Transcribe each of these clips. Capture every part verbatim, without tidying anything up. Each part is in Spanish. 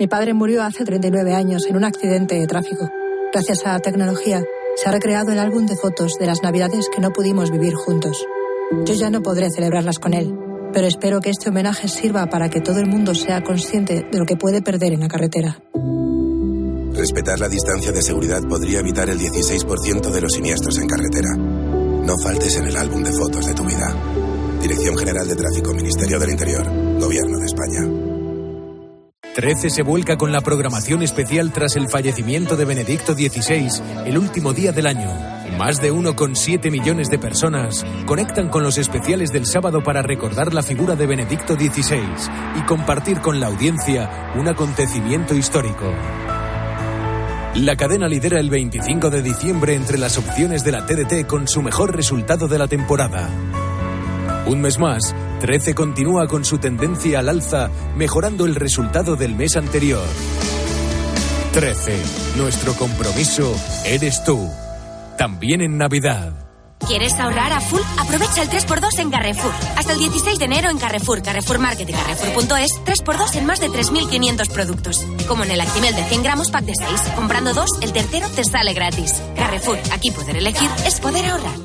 Mi padre murió hace treinta y nueve años en un accidente de tráfico. Gracias a la tecnología, se ha recreado el álbum de fotos de las navidades que no pudimos vivir juntos. Yo ya no podré celebrarlas con él, pero espero que este homenaje sirva para que todo el mundo sea consciente de lo que puede perder en la carretera. Respetar la distancia de seguridad podría evitar el dieciséis por ciento de los siniestros en carretera. No faltes en el álbum de fotos de tu vida. Dirección General de Tráfico, Ministerio del Interior, Gobierno de España. trece se vuelca con la programación especial tras el fallecimiento de Benedicto dieciséis, el último día del año. Más de uno coma siete millones de personas conectan con los especiales del sábado para recordar la figura de Benedicto dieciséis y compartir con la audiencia un acontecimiento histórico. La cadena lidera el veinticinco de diciembre entre las opciones de la T D T con su mejor resultado de la temporada. Un mes más, trece continúa con su tendencia al alza, mejorando el resultado del mes anterior. trece. Nuestro compromiso eres tú. También en Navidad. ¿Quieres ahorrar a full? Aprovecha el tres por dos en Carrefour. Hasta el dieciséis de enero en Carrefour, Carrefour Market y Carrefour punto es, tres por dos en más de tres mil quinientos productos. Como en el Actimel de cien gramos pack de seis. Comprando dos, el tercero te sale gratis. Carrefour, aquí poder elegir es poder ahorrar.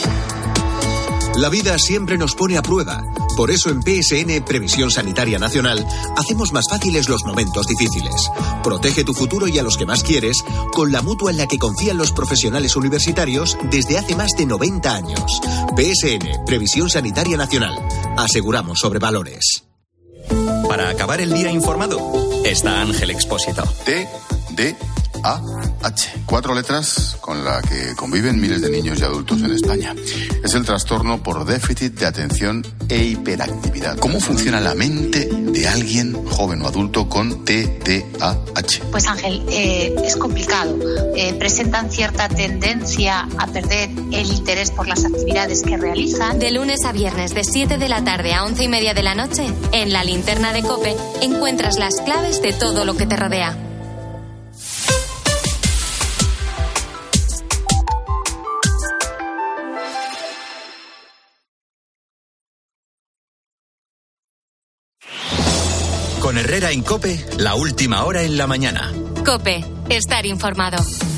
La vida siempre nos pone a prueba. Por eso en P S N Previsión Sanitaria Nacional hacemos más fáciles los momentos difíciles. Protege tu futuro y a los que más quieres con la mutua en la que confían los profesionales universitarios desde hace más de noventa años. P S N Previsión Sanitaria Nacional. Aseguramos sobre valores. Para acabar el día informado, está Ángel Expósito. T D A H. Cuatro letras con la que conviven miles de niños y adultos en España. Es el trastorno por déficit de atención e hiperactividad. ¿Cómo funciona la mente de alguien joven o adulto con T D A H? Pues Ángel, eh, es complicado. Eh, presentan cierta tendencia a perder el interés por las actividades que realizan. De lunes a viernes, de siete de la tarde a once y media de la noche, en la linterna de COPE, encuentras las claves de todo lo que te rodea. Con Herrera en COPE, la última hora en la mañana. COPE, estar informado.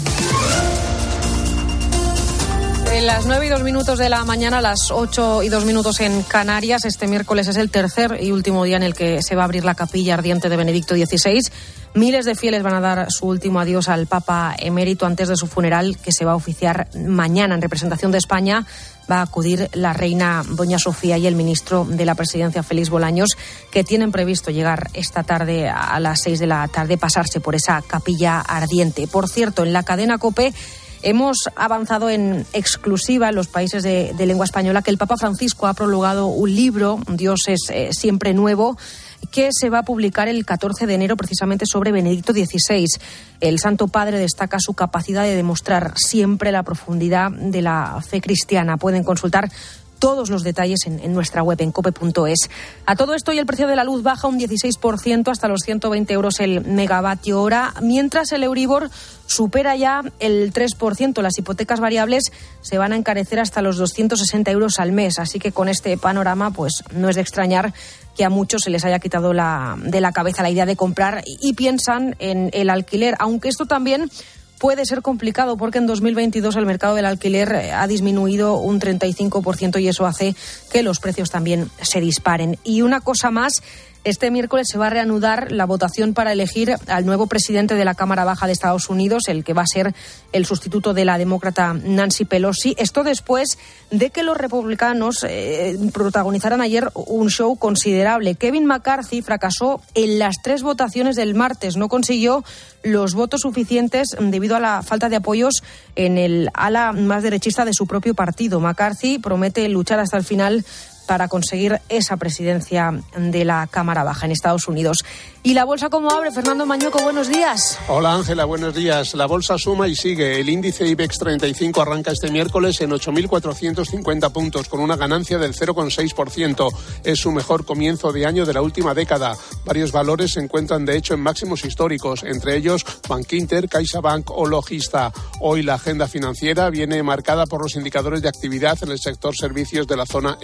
En las nueve y dos minutos de la mañana, las ocho y dos minutos en Canarias, este miércoles es el tercer y último día en el que se va a abrir la capilla ardiente de Benedicto dieciséis. Miles de fieles van a dar su último adiós al Papa emérito antes de su funeral, que se va a oficiar mañana. En representación de España va a acudir la reina doña Sofía y el ministro de la Presidencia, Félix Bolaños, que tienen previsto llegar esta tarde a las seis de la tarde, pasarse por esa capilla ardiente. Por cierto, en la cadena COPE hemos avanzado en exclusiva en los países de, de lengua española que el Papa Francisco ha prologado un libro, Dios es eh, siempre nuevo, que se va a publicar el catorce de enero precisamente sobre Benedicto dieciséis. El Santo Padre destaca su capacidad de demostrar siempre la profundidad de la fe cristiana. Pueden consultar todos los detalles en, en nuestra web, en cope punto es. A todo esto, y el precio de la luz baja un dieciséis por ciento hasta los ciento veinte euros el megavatio hora, mientras el Euribor supera ya el tres por ciento. Las hipotecas variables se van a encarecer hasta los doscientos sesenta euros al mes. Así que con este panorama, pues no es de extrañar que a muchos se les haya quitado la, de la cabeza la idea de comprar y, y piensan en el alquiler, aunque esto también puede ser complicado porque en dos mil veintidós el mercado del alquiler ha disminuido un treinta y cinco por ciento y eso hace que los precios también se disparen. Y una cosa más, este miércoles se va a reanudar la votación para elegir al nuevo presidente de la Cámara Baja de Estados Unidos, el que va a ser el sustituto de la demócrata Nancy Pelosi. Esto después de que los republicanos eh, protagonizaran ayer un show considerable. Kevin McCarthy fracasó en las tres votaciones del martes. No consiguió los votos suficientes debido a la falta de apoyos en el ala más derechista de su propio partido. McCarthy promete luchar hasta el final para conseguir esa presidencia de la Cámara Baja en Estados Unidos. ¿Y la bolsa cómo abre? Fernando Mañueco, buenos días. Hola Ángela, buenos días. La bolsa suma y sigue. El índice IBEX treinta y cinco arranca este miércoles en ocho mil cuatrocientos cincuenta puntos, con una ganancia del cero coma seis por ciento. Es su mejor comienzo de año de la última década. Varios valores se encuentran de hecho en máximos históricos, entre ellos Bankinter, CaixaBank o Logista. Hoy la agenda financiera viene marcada por los indicadores de actividad en el sector servicios de la zona euro.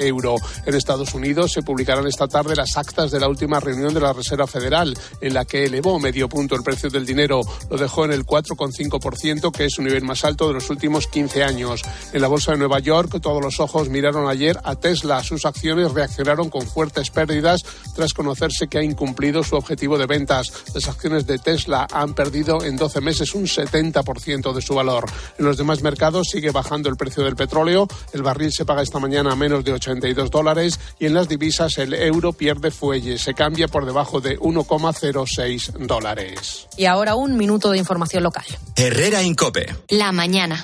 En Estados Unidos se publicarán esta tarde las actas de la última reunión de la Reserva Federal, en la que elevó medio punto el precio del dinero. Lo dejó en el cuatro coma cinco por ciento, que es su nivel más alto de los últimos quince años. En la bolsa de Nueva York, todos los ojos miraron ayer a Tesla. Sus acciones reaccionaron con fuertes pérdidas tras conocerse que ha incumplido su objetivo de ventas. Las acciones de Tesla han perdido en doce meses un setenta por ciento de su valor. En los demás mercados sigue bajando el precio del petróleo. El barril se paga esta mañana a menos de ochenta y dos dólares y en las divisas el euro pierde fuelle. Se cambia por debajo de uno coma cero seis dólares. Y ahora un minuto de información local. Herrera Incope. La mañana.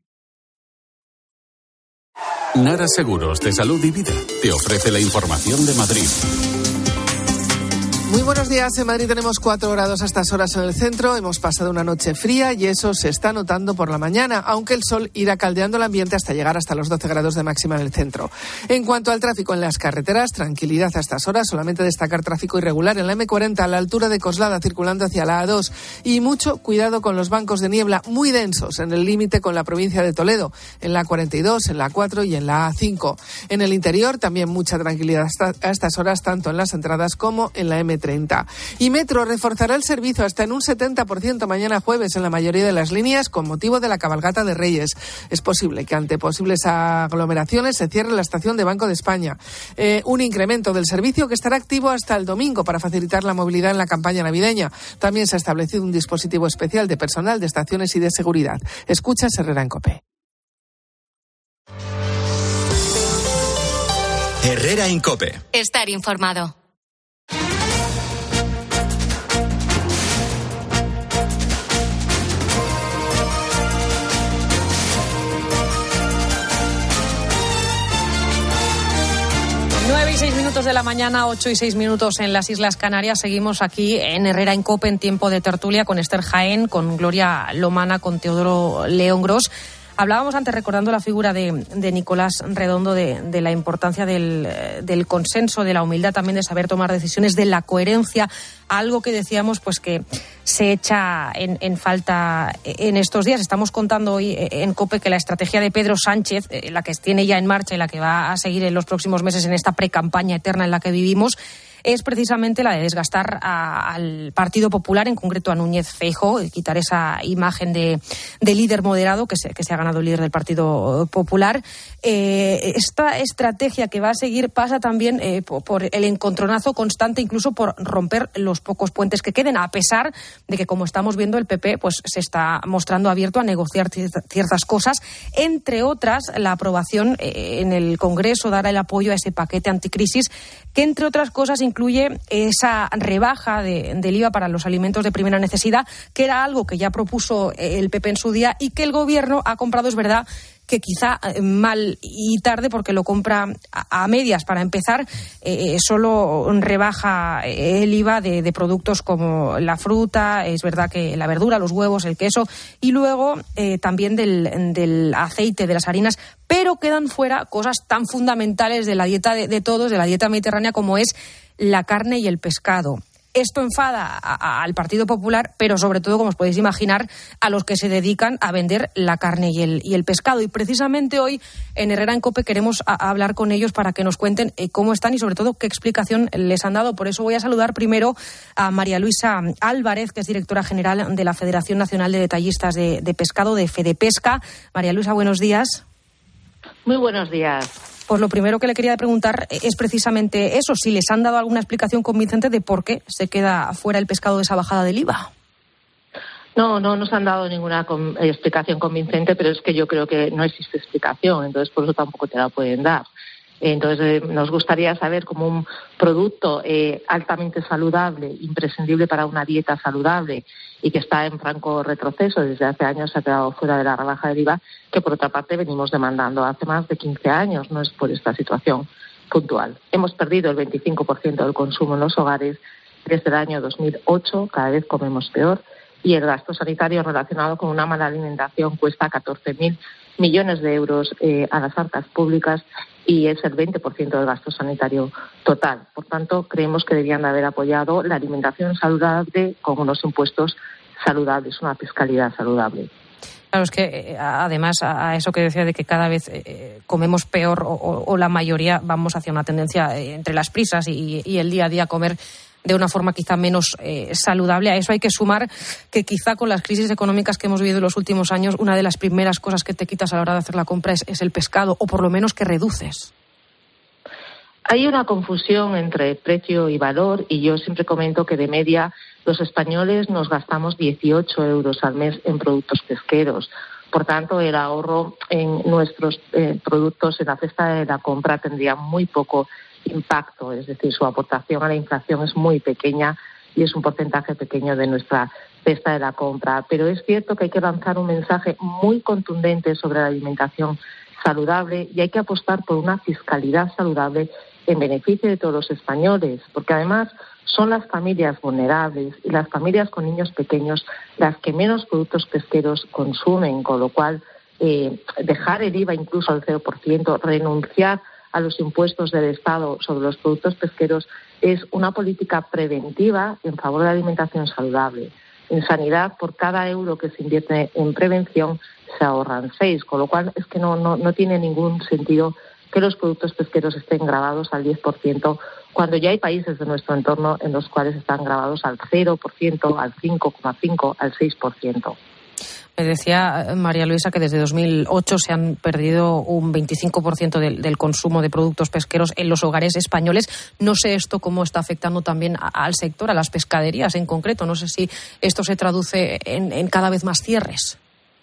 Nara Seguros de Salud y Vida te ofrece la información de Madrid. Muy buenos días. En Madrid tenemos cuatro grados a estas horas en el centro. Hemos pasado una noche fría y eso se está notando por la mañana, aunque el sol irá caldeando el ambiente hasta llegar hasta los doce grados de máxima en el centro. En cuanto al tráfico en las carreteras, tranquilidad a estas horas. Solamente destacar tráfico irregular en la eme cuarenta a la altura de Coslada, circulando hacia la a dos. Y mucho cuidado con los bancos de niebla muy densos en el límite con la provincia de Toledo, en la a cuarenta y dos, en la a cuatro y en la a cinco. En el interior también mucha tranquilidad a estas horas, tanto en las entradas como en la eme treinta. Y Metro reforzará el servicio hasta en un setenta por ciento mañana jueves en la mayoría de las líneas con motivo de la cabalgata de Reyes. Es posible que ante posibles aglomeraciones se cierre la estación de Banco de España. Eh, un incremento del servicio que estará activo hasta el domingo para facilitar la movilidad en la campaña navideña. También se ha establecido un dispositivo especial de personal de estaciones y de seguridad. Escuchas Herrera en COPE. Herrera en COPE. Estar informado. nueve y seis minutos de la mañana, ocho y seis minutos en las Islas Canarias. Seguimos aquí en Herrera en COPE en tiempo de tertulia con Esther Jaén, con Gloria Lomana, con Teodoro León Gros. Hablábamos antes, recordando la figura de, de Nicolás Redondo, de, de la importancia del, del consenso, de la humildad también, de saber tomar decisiones, de la coherencia, algo que decíamos pues que se echa en, en falta en estos días. Estamos contando hoy en COPE que la estrategia de Pedro Sánchez, la que tiene ya en marcha y la que va a seguir en los próximos meses en esta precampaña eterna en la que vivimos, es precisamente la de desgastar a, al Partido Popular, en concreto a Núñez Feijóo, quitar esa imagen de, de líder moderado que se, que se ha ganado el líder del Partido Popular. Eh, esta estrategia que va a seguir pasa también eh, por, por el encontronazo constante, incluso por romper los pocos puentes que queden, a pesar de que, como estamos viendo, el P P pues se está mostrando abierto a negociar ciertas cosas, entre otras la aprobación eh, en el Congreso, dar el apoyo a ese paquete anticrisis, que entre otras cosas incluye esa rebaja de, del I V A para los alimentos de primera necesidad, que era algo que ya propuso el P P en su día y que el Gobierno ha comprado, es verdad, que quizá mal y tarde, porque lo compra a, a medias. Para empezar, eh, solo rebaja el I V A de, de productos como la fruta, es verdad que la verdura, los huevos, el queso, y luego eh, también del, del aceite, de las harinas, pero quedan fuera cosas tan fundamentales de la dieta de, de todos, de la dieta mediterránea, como es la carne y el pescado. Esto enfada a, a, al Partido Popular, pero sobre todo, como os podéis imaginar, a los que se dedican a vender la carne y el, y el pescado. Y precisamente hoy en Herrera en COPE queremos a, a hablar con ellos para que nos cuenten eh, cómo están y sobre todo qué explicación les han dado. Por eso voy a saludar primero a María Luisa Álvarez, que es directora general de la Federación Nacional de Detallistas de, de Pescado, de FEDEPESCA. María Luisa, buenos días. Muy buenos días. Pues lo primero que le quería preguntar es precisamente eso, si les han dado alguna explicación convincente de por qué se queda fuera el pescado de esa bajada del I V A. No, no nos han dado ninguna com- explicación convincente, pero es que yo creo que no existe explicación, entonces por eso tampoco te la pueden dar. Entonces, eh, nos gustaría saber cómo un producto eh, altamente saludable, imprescindible para una dieta saludable y que está en franco retroceso desde hace años, se ha quedado fuera de la rebaja del I V A, que por otra parte venimos demandando hace más de quince años, no es por esta situación puntual. Hemos perdido el veinticinco por ciento del consumo en los hogares desde el año dos mil ocho, cada vez comemos peor, y el gasto sanitario relacionado con una mala alimentación cuesta catorce mil millones de euros eh, a las arcas públicas y es el veinte por ciento del gasto sanitario total. Por tanto, creemos que deberían de haber apoyado la alimentación saludable con unos impuestos saludables, una fiscalidad saludable. Claro, es que además a eso que decía de que cada vez eh, comemos peor o, o la mayoría vamos hacia una tendencia eh, entre las prisas y, y el día a día comer de una forma quizá menos eh, saludable. A eso hay que sumar que quizá con las crisis económicas que hemos vivido en los últimos años, una de las primeras cosas que te quitas a la hora de hacer la compra es, es el pescado, o por lo menos que reduces. Hay una confusión entre precio y valor, y yo siempre comento que de media los españoles nos gastamos dieciocho euros al mes en productos pesqueros. Por tanto, el ahorro en nuestros eh, productos en la cesta de la compra tendría muy poco impacto, es decir, su aportación a la inflación es muy pequeña y es un porcentaje pequeño de nuestra cesta de la compra. Pero es cierto que hay que lanzar un mensaje muy contundente sobre la alimentación saludable y hay que apostar por una fiscalidad saludable en beneficio de todos los españoles, porque además son las familias vulnerables y las familias con niños pequeños las que menos productos pesqueros consumen, con lo cual eh, dejar el I V A incluso al cero por ciento, renunciar a los impuestos del Estado sobre los productos pesqueros es una política preventiva en favor de la alimentación saludable. En sanidad, por cada euro que se invierte en prevención, se ahorran seis, con lo cual es que no, no, no tiene ningún sentido que los productos pesqueros estén grabados al diez por ciento, cuando ya hay países de nuestro entorno en los cuales están grabados al cero por ciento, al cinco coma cinco por ciento, al seis por ciento. Me decía María Luisa que desde dos mil ocho se han perdido un veinticinco por ciento del, del consumo de productos pesqueros en los hogares españoles. No sé esto cómo está afectando también a, al sector, a las pescaderías en concreto. No sé si esto se traduce en, en cada vez más cierres.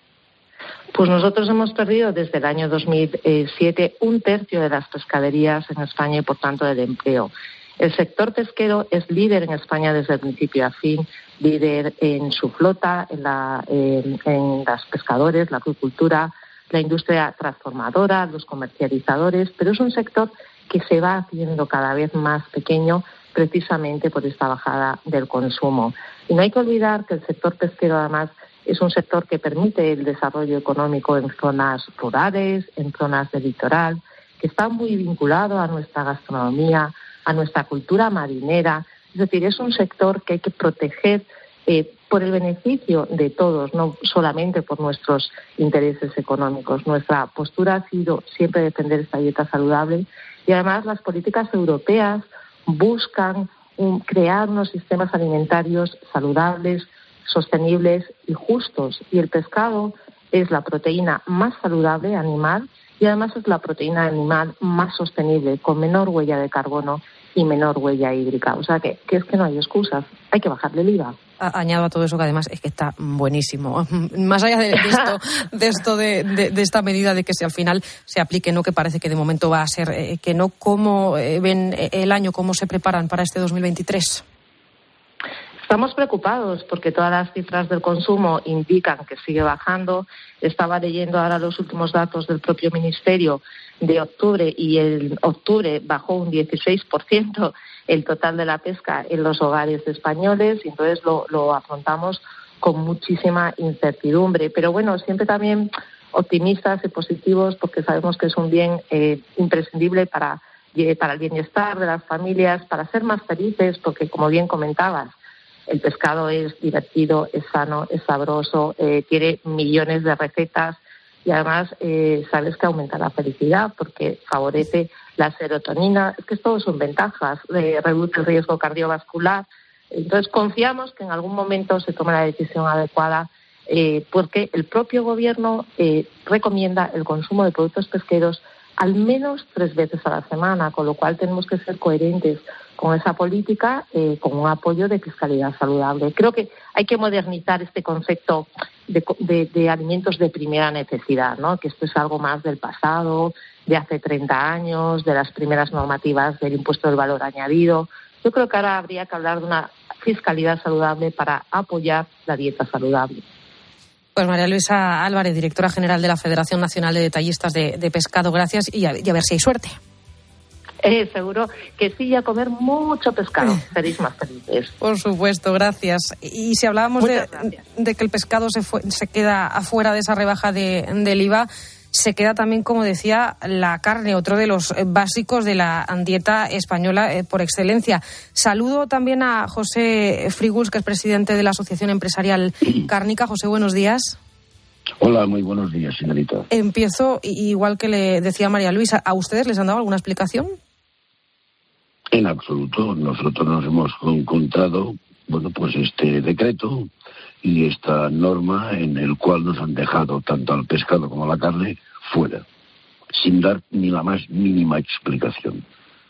Pues nosotros hemos perdido desde el año dos mil siete un tercio de las pescaderías en España y, por tanto, del empleo. El sector pesquero es líder en España desde el principio a fin, líder en su flota, en, la, en, en las pescadores, la acuicultura, la industria transformadora, los comercializadores, pero es un sector que se va haciendo cada vez más pequeño precisamente por esta bajada del consumo. Y no hay que olvidar que el sector pesquero, además, es un sector que permite el desarrollo económico en zonas rurales, en zonas del litoral, que está muy vinculado a nuestra gastronomía, a nuestra cultura marinera. Es decir, es un sector que hay que proteger eh, por el beneficio de todos, no solamente por nuestros intereses económicos. Nuestra postura ha sido siempre defender esta dieta saludable y además las políticas europeas buscan un, crear unos sistemas alimentarios saludables, sostenibles y justos. Y el pescado es la proteína más saludable animal y además es la proteína animal más sostenible, con menor huella de carbono y menor huella hídrica. O sea que, que es que no hay excusas, hay que bajarle el I V A. Añado a todo eso que además es que está buenísimo. Más allá de esto, de, esto de, de, de esta medida de que si al final se aplique, no que parece que de momento va a ser, eh, que no, ¿cómo eh, ven el año, cómo se preparan para este dos mil veintitrés? Estamos preocupados porque todas las cifras del consumo indican que sigue bajando. Estaba leyendo ahora los últimos datos del propio Ministerio de octubre y en octubre bajó un dieciséis por ciento el total de la pesca en los hogares españoles y entonces lo, lo afrontamos con muchísima incertidumbre. Pero bueno, siempre también optimistas y positivos porque sabemos que es un bien eh, imprescindible para, para el bienestar de las familias, para ser más felices, porque como bien comentabas, el pescado es divertido, es sano, es sabroso, eh, tiene millones de recetas y además eh, sabes que aumenta la felicidad porque favorece la serotonina. Es que todo son ventajas, eh, reduce el riesgo cardiovascular. Entonces confiamos que en algún momento se tome la decisión adecuada eh, porque el propio gobierno eh, recomienda el consumo de productos pesqueros al menos tres veces a la semana, con lo cual tenemos que ser coherentes con esa política, eh, con un apoyo de fiscalidad saludable. Creo que hay que modernizar este concepto de, de, de alimentos de primera necesidad, ¿no? Que esto es algo más del pasado, de hace treinta años, de las primeras normativas del impuesto del valor añadido. Yo creo que ahora habría que hablar de una fiscalidad saludable para apoyar la dieta saludable. Pues María Luisa Álvarez, directora general de la Federación Nacional de Detallistas de, de Pescado, gracias y a, y a ver si hay suerte. Eh, seguro que sí, a comer mucho pescado, seréis más felices. Por supuesto, gracias. Y si hablábamos de, de que el pescado se, fue, se queda afuera de esa rebaja de, del I V A, se queda también, como decía, la carne, otro de los básicos de la dieta española eh, por excelencia. Saludo también a José Friguls, que es presidente de la Asociación Empresarial Cárnica. José, buenos días. Hola, muy buenos días, señorita. Empiezo, igual que le decía María Luisa, ¿a ustedes les han dado alguna explicación? En absoluto. Nosotros nos hemos encontrado, bueno, pues este decreto y esta norma en el cual nos han dejado tanto al pescado como a la carne fuera, sin dar ni la más mínima explicación.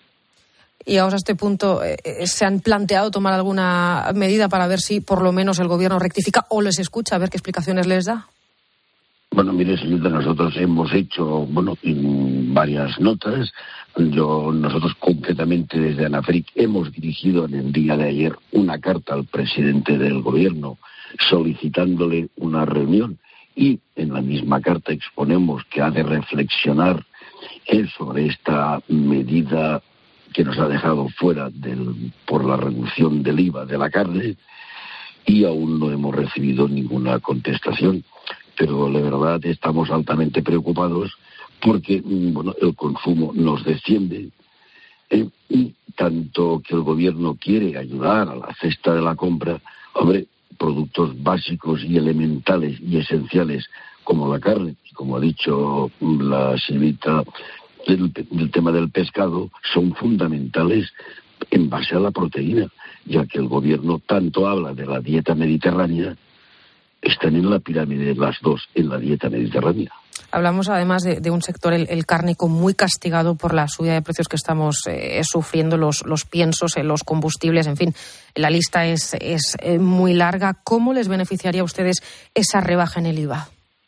Y ahora a este punto, eh, ¿se han planteado tomar alguna medida para ver si por lo menos el gobierno rectifica o les escucha, a ver qué explicaciones les da? Bueno, mire, señorita, nosotros hemos hecho, bueno, varias notas. Yo, nosotros concretamente desde ANAFRIC hemos dirigido en el día de ayer una carta al presidente del gobierno solicitándole una reunión y en la misma carta exponemos que ha de reflexionar él sobre esta medida que nos ha dejado fuera del, por la reducción del I V A de la carne, y aún no hemos recibido ninguna contestación. Pero la verdad estamos altamente preocupados porque, bueno, el consumo nos desciende eh, y tanto que el gobierno quiere ayudar a la cesta de la compra, hombre, productos básicos y elementales y esenciales como la carne, como ha dicho la señorita, el, el tema del pescado, son fundamentales en base a la proteína, ya que el gobierno tanto habla de la dieta mediterránea, están en la pirámide las dos, en la dieta mediterránea. Hablamos además de, de un sector, el, el cárnico, muy castigado por la subida de precios que estamos eh, sufriendo, los, los piensos, eh, los combustibles, en fin, la lista es, es eh, muy larga. ¿Cómo les beneficiaría a ustedes esa rebaja en el I V A?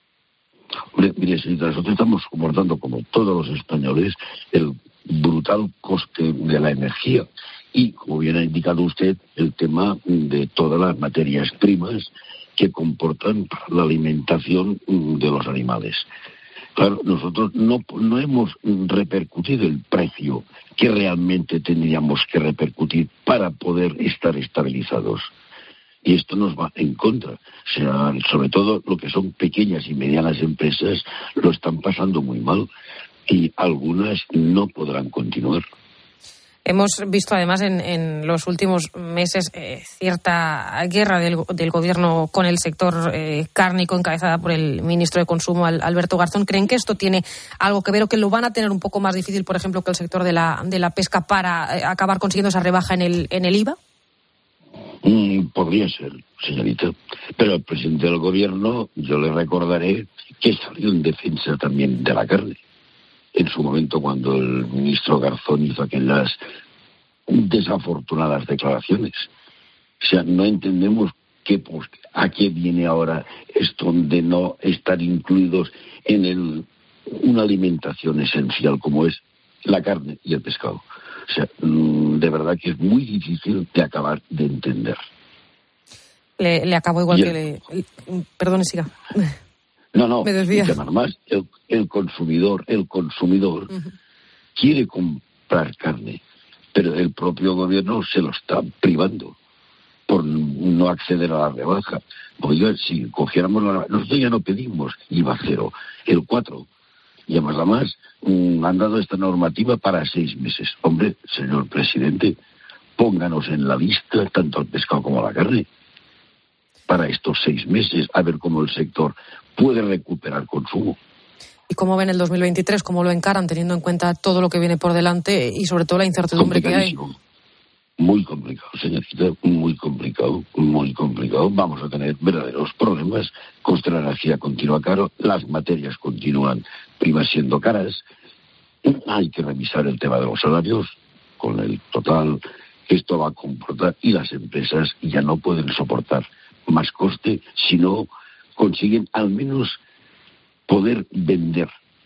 Hombre, mire, señorita, nosotros estamos soportando, como todos los españoles, el brutal coste de la energía. Y, como bien ha indicado usted, el tema de todas las materias primas que comportan la alimentación de los animales. Claro, nosotros no, no hemos repercutido el precio que realmente tendríamos que repercutir para poder estar estabilizados. Y esto nos va en contra. O sea, sobre todo lo que son pequeñas y medianas empresas lo están pasando muy mal y algunas no podrán continuar. Hemos visto además en, en los últimos meses eh, cierta guerra del, del gobierno con el sector eh, cárnico encabezada por el ministro de Consumo, Alberto Garzón. ¿Creen que esto tiene algo que ver o que lo van a tener un poco más difícil, por ejemplo, que el sector de la, de la pesca para eh, acabar consiguiendo esa rebaja en el, en el I V A? Mm, podría ser, señorita. Pero el presidente del gobierno, yo le recordaré que salió en defensa también de la carne. En su momento, cuando el ministro Garzón hizo aquellas desafortunadas declaraciones. O sea, no entendemos qué, pues, a qué viene ahora esto de no estar incluidos en el, una alimentación esencial como es la carne y el pescado. O sea, de verdad que es muy difícil de acabar de entender. Le, le acabo igual y que el, le... Perdone, siga. No, no, Me desvía. Más, el, el consumidor, el consumidor uh-huh. quiere comprar carne, pero el propio gobierno se lo está privando por no acceder a la rebaja. Oiga, si cogiéramos la... Nosotros ya no pedimos I V A cero, el cuatro. Y además, además mmm, han dado esta normativa para seis meses. Hombre, señor presidente, pónganos en la lista tanto el pescado como la carne para estos seis meses, a ver cómo el sector puede recuperar consumo. ¿Y cómo ven el dos mil veintitrés? ¿Cómo lo encaran, teniendo en cuenta todo lo que viene por delante y sobre todo la incertidumbre que hay? Muy complicado, señorita, muy complicado, muy complicado. Vamos a tener verdaderos problemas. Coste de la energía continúa caro, las materias continúan primas siendo caras. Hay que revisar el tema de los salarios con el total que esto va a comportar, y las empresas ya no pueden soportar más coste si no consiguen al menos poder vender,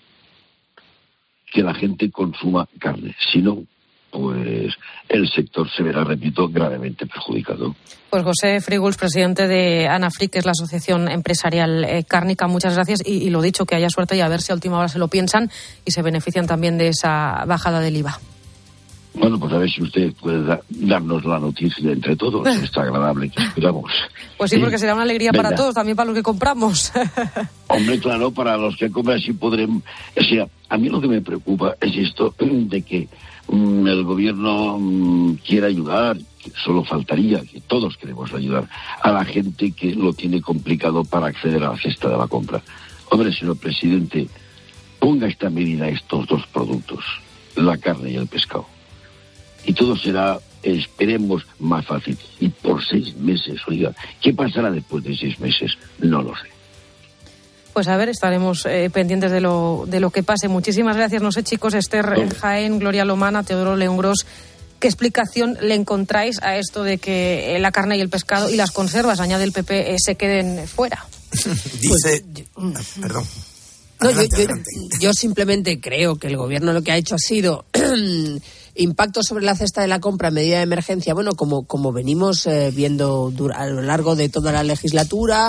que la gente consuma carne. Si no, pues el sector se verá, repito, gravemente perjudicado. Pues José Frígols, presidente de ANAFRIC, que es la Asociación Empresarial eh, Cárnica, muchas gracias y, y lo dicho, que haya suerte y a ver si a última hora se lo piensan y se benefician también de esa bajada del I V A. Bueno, pues a ver si usted puede da- darnos la noticia entre todos, esta agradable que esperamos. Pues sí, porque será una alegría Venga. para todos, también para los que compramos. Hombre, claro, para los que compran sí podremos... O sea, a mí lo que me preocupa es esto de que mm, el gobierno mm, quiera ayudar, que solo faltaría, que todos queremos ayudar a la gente que lo tiene complicado para acceder a la cesta de la compra. Hombre, señor presidente, ponga esta medida a estos dos productos, la carne y el pescado. Y todo será, esperemos, más fácil. Y por seis meses, oiga, ¿qué pasará después de seis meses? No lo sé. Pues a ver, estaremos eh, pendientes de lo, de lo que pase. Muchísimas gracias. No sé, chicos, Esther Hombre. Jaén, Gloria Lomana, Teodoro León Gros, ¿qué explicación le encontráis a esto de que la carne y el pescado y las conservas, añade el P P, eh, se queden fuera? Dice... Ah, perdón. No, yo, Adelante, yo, adelante. yo simplemente creo que el gobierno lo que ha hecho ha sido impacto sobre la cesta de la compra, medida de emergencia, bueno, como, como venimos eh, viendo dura, a lo largo de toda la legislatura,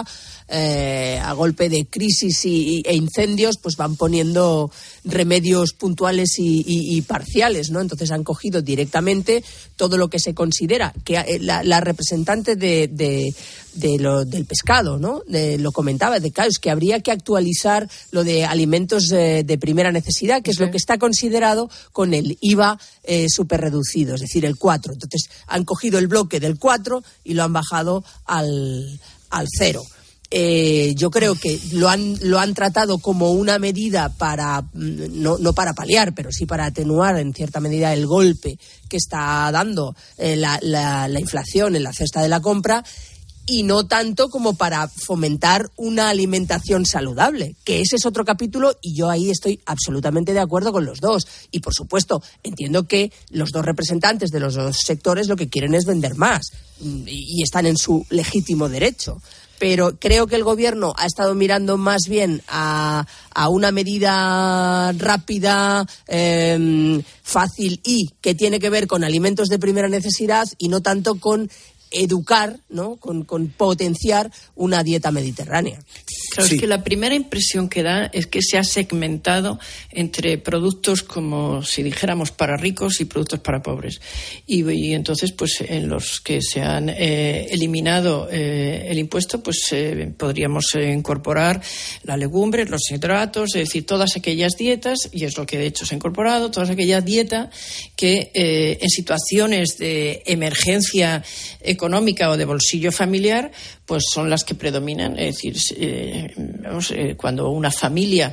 eh, a golpe de crisis y, y, e incendios, pues van poniendo remedios puntuales y, y, y parciales, ¿no? Entonces han cogido directamente todo lo que se considera que eh, la, la representante de, de, de lo, del pescado, ¿no? De, lo comentaba, de claro, es que habría que actualizar lo de alimentos eh, de primera necesidad, que es Sí. lo que está considerado con el I V A eh, súper reducido, es decir, el cuatro. Entonces han cogido el bloque del cuatro y lo han bajado al, al cero. Eh, yo creo que lo han lo han tratado como una medida para no no para paliar, pero sí para atenuar en cierta medida el golpe que está dando eh, la, la, la inflación en la cesta de la compra, y no tanto como para fomentar una alimentación saludable, que ese es otro capítulo, y yo ahí estoy absolutamente de acuerdo con los dos. Y, por supuesto, entiendo que los dos representantes de los dos sectores lo que quieren es vender más, y, y están en su legítimo derecho. Pero creo que el gobierno ha estado mirando más bien a, a una medida rápida, eh, fácil y que tiene que ver con alimentos de primera necesidad y no tanto con educar, ¿no? Con, con potenciar una dieta mediterránea. Claro, sí. Es que la primera impresión que da es que se ha segmentado entre productos como si dijéramos para ricos y productos para pobres. Y, y entonces, pues en los que se han eh, eliminado eh, el impuesto, pues eh, podríamos eh, incorporar la legumbre, los hidratos, es decir, todas aquellas dietas, y es lo que de hecho se ha incorporado, todas aquellas dietas que eh, en situaciones de emergencia económica o de bolsillo familiar, pues son las que predominan. Es decir, eh, vamos, eh, cuando una familia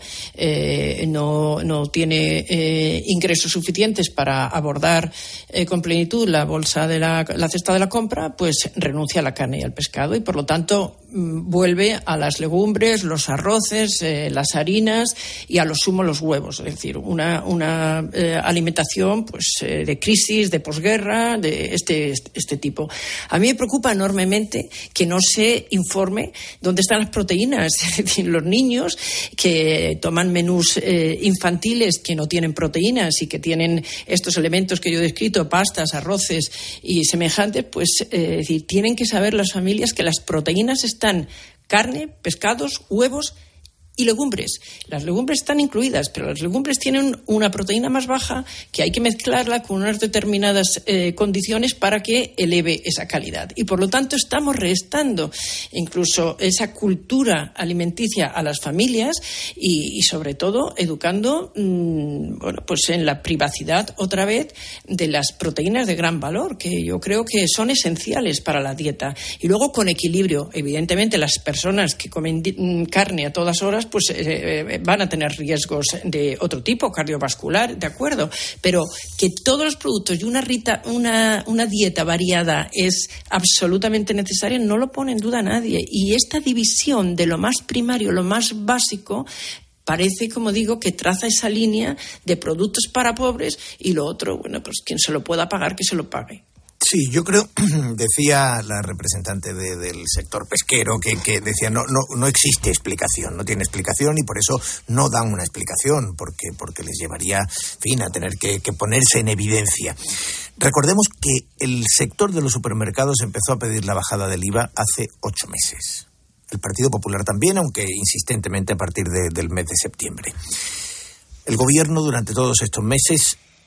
eh, no, no tiene eh, ingresos suficientes para abordar eh, con plenitud la bolsa de la, la cesta de la compra, pues renuncia a la carne y al pescado, y por lo tanto mm, vuelve a las legumbres, los arroces, eh, las harinas y a lo sumo los huevos. Es decir, una, una eh, alimentación pues eh, de crisis, de posguerra, de este, este, este tipo. A mí me preocupa enormemente que no se informe dónde están las proteínas. Es decir, los niños que toman menús eh, infantiles que no tienen proteínas y que tienen estos elementos que yo he descrito, pastas, arroces y semejantes, pues eh, es decir, tienen que saber las familias que las proteínas están carne, pescados, huevos y legumbres. Las legumbres están incluidas, pero las legumbres tienen una proteína más baja que hay que mezclarla con unas determinadas eh, condiciones para que eleve esa calidad. Y por lo tanto estamos restando incluso esa cultura alimenticia a las familias y, y sobre todo educando mmm, bueno, pues en la privacidad otra vez de las proteínas de gran valor, que yo creo que son esenciales para la dieta. Y luego con equilibrio. Evidentemente las personas que comen di- carne a todas horas pues eh, van a tener riesgos de otro tipo, cardiovascular, de acuerdo, pero que todos los productos y una, rita, una, una dieta variada es absolutamente necesaria, no lo pone en duda nadie. Y esta división de lo más primario, lo más básico, parece, como digo, que traza esa línea de productos para pobres, y lo otro, bueno, pues quien se lo pueda pagar, que se lo pague. Sí, yo creo, decía la representante de, del sector pesquero, que, que decía no, no, no existe explicación, no tiene explicación, y por eso no dan una explicación, porque, porque les llevaría, en fin, a tener que, que ponerse en evidencia. Recordemos que el sector de los supermercados empezó a pedir la bajada del I V A hace ocho meses. El Partido Popular también, aunque insistentemente a partir de, del mes de septiembre. El gobierno durante todos estos meses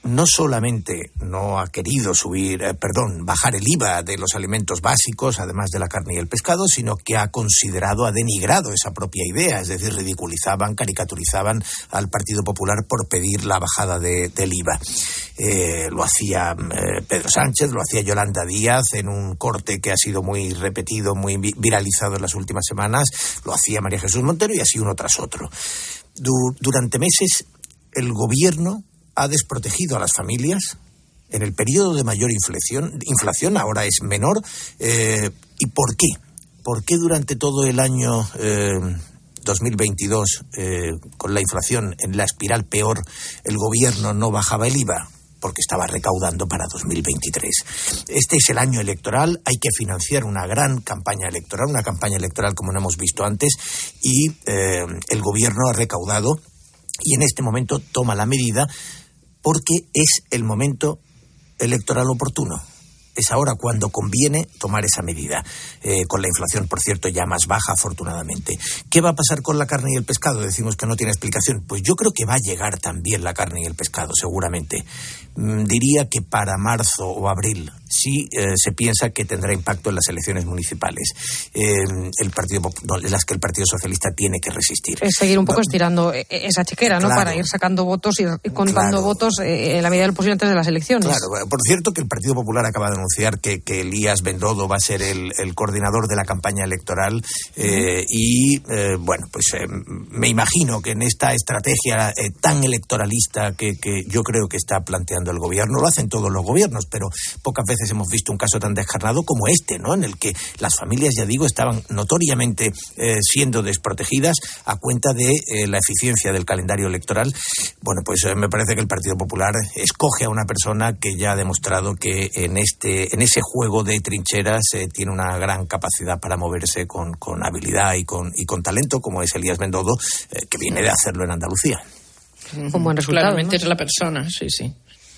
no solamente no ha querido subir, eh, perdón, bajar el I V A de los alimentos básicos, además de la carne y el pescado, sino que ha considerado, ha denigrado esa propia idea, es decir, ridiculizaban, caricaturizaban al Partido Popular por pedir la bajada de, del I V A. Eh, lo hacía eh, Pedro Sánchez, lo hacía Yolanda Díaz en un corte que ha sido muy repetido, muy viralizado en las últimas semanas, lo hacía María Jesús Montero y así uno tras otro. Du- durante meses el gobierno ha desprotegido a las familias. En el periodo de mayor inflación, inflación ahora es menor. Eh, ¿Y por qué? ¿Por qué durante todo el año eh, dos mil veintidós, eh, con la inflación en la espiral peor, el gobierno no bajaba el I V A? Porque estaba recaudando para dos mil veintitrés. Este es el año electoral, hay que financiar una gran campaña electoral, una campaña electoral como no hemos visto antes, y eh, el gobierno ha recaudado y en este momento toma la medida porque es el momento electoral oportuno. Es ahora cuando conviene tomar esa medida, eh, con la inflación, por cierto, ya más baja, afortunadamente. ¿Qué va a pasar con la carne y el pescado? Decimos que no tiene explicación. Pues yo creo que va a llegar también la carne y el pescado, seguramente. Mm, diría que para marzo o abril sí eh, se piensa que tendrá impacto en las elecciones municipales, eh, el partido, no, las que el Partido Socialista tiene que resistir. Es seguir un poco estirando esa chequera, ¿no? Claro. Para ir sacando votos y contando claro. votos eh, en la medida de lo posible antes de las elecciones. Claro, por cierto que el Partido Popular acaba de anunciar que, que Elías Bendodo va a ser el, el coordinador de la campaña electoral eh, y, eh, bueno, pues eh, me imagino que en esta estrategia eh, tan electoralista que, que yo creo que está planteando el gobierno, lo hacen todos los gobiernos, pero pocas veces hemos visto un caso tan descarnado como este, ¿no? En el que las familias, ya digo, estaban notoriamente eh, siendo desprotegidas a cuenta de eh, la eficiencia del calendario electoral. Bueno, pues eh, me parece que el Partido Popular escoge a una persona que ya ha demostrado que en este en ese juego de trincheras eh, tiene una gran capacidad para moverse con, con habilidad y con, y con talento, como es Elías Bendodo, eh, que viene de hacerlo en Andalucía. Con buen resultado, claramente, ¿no? Es la persona, sí, sí.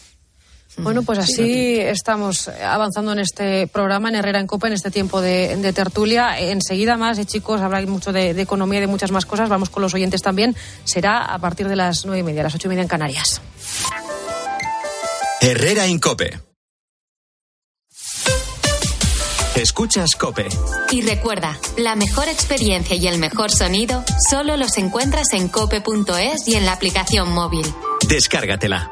Bueno, pues así sí, estamos avanzando en este programa, en Herrera en Cope, en este tiempo de, de tertulia. Enseguida más, eh, chicos, habrá mucho de, de economía y de muchas más cosas. Vamos con los oyentes también. Será a partir de las nueve y media, las ocho y media en Canarias. Herrera en Cope. Escuchas Cope. Y recuerda, la mejor experiencia y el mejor sonido solo los encuentras en cope punto es y en la aplicación móvil. Descárgatela.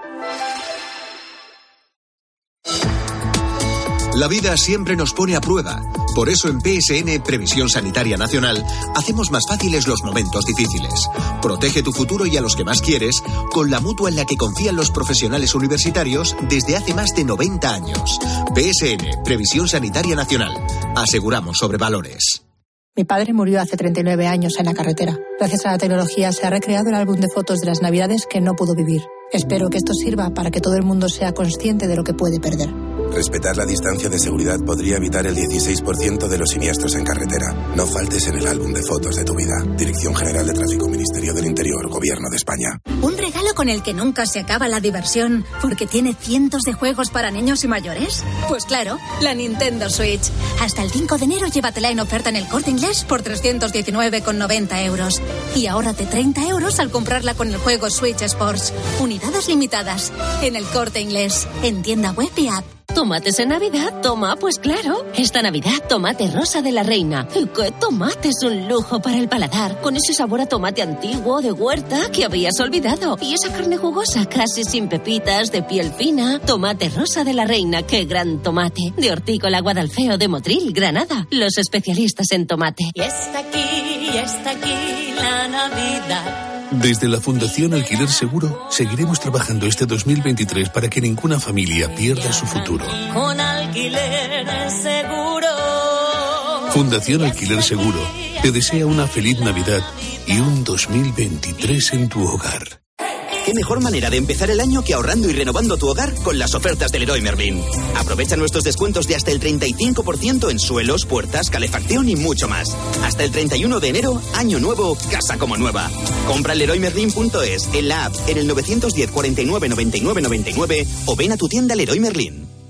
La vida siempre nos pone a prueba. Por eso en P S N Previsión Sanitaria Nacional hacemos más fáciles los momentos difíciles. Protege tu futuro y a los que más quieres con la mutua en la que confían los profesionales universitarios desde hace más de noventa años. P S N Previsión Sanitaria Nacional. Aseguramos sobre valores. Mi padre murió hace treinta y nueve años en la carretera. Gracias a la tecnología se ha recreado el álbum de fotos de las Navidades que no pudo vivir. Espero que esto sirva para que todo el mundo sea consciente de lo que puede perder. Respetar la distancia de seguridad podría evitar el dieciséis por ciento de los siniestros en carretera. No faltes en el álbum de fotos de tu vida. Dirección General de Tráfico, Ministerio del Interior, Gobierno de España. ¿Un regalo con el que nunca se acaba la diversión porque tiene cientos de juegos para niños y mayores? Pues claro, la Nintendo Switch. Hasta el cinco de enero llévatela en oferta en el Corte Inglés por trescientos diecinueve con noventa euros. Y ahórrate treinta euros al comprarla con el juego Switch Sports. Unidades limitadas. En el Corte Inglés. En tienda web y app. ¿Tomates en Navidad? Toma, pues claro. Esta Navidad, tomate rosa de la reina. ¿Y qué tomate es un lujo para el paladar? Con ese sabor a tomate antiguo, de huerta, que habías olvidado. Y esa carne jugosa, casi sin pepitas, de piel fina. Tomate rosa de la reina, qué gran tomate. De Hortícola Guadalfeo de Motril, Granada. Los especialistas en tomate. Y está aquí, y está aquí la Navidad. Desde la Fundación Alquiler Seguro seguiremos trabajando este dos mil veintitrés para que ninguna familia pierda su futuro. Con Alquiler Seguro. Fundación Alquiler Seguro te desea una feliz Navidad y un dos mil veintitrés en tu hogar. ¿Qué mejor manera de empezar el año que ahorrando y renovando tu hogar con las ofertas del Leroy Merlin? Aprovecha nuestros descuentos de hasta el treinta y cinco por ciento en suelos, puertas, calefacción y mucho más. Hasta el treinta y uno de enero, año nuevo, casa como nueva. Compra en leroy merlin punto es, en la app, en el nueve uno cero, cuarenta y nueve, noventa y nueve, noventa y nueve o ven a tu tienda Leroy Merlin.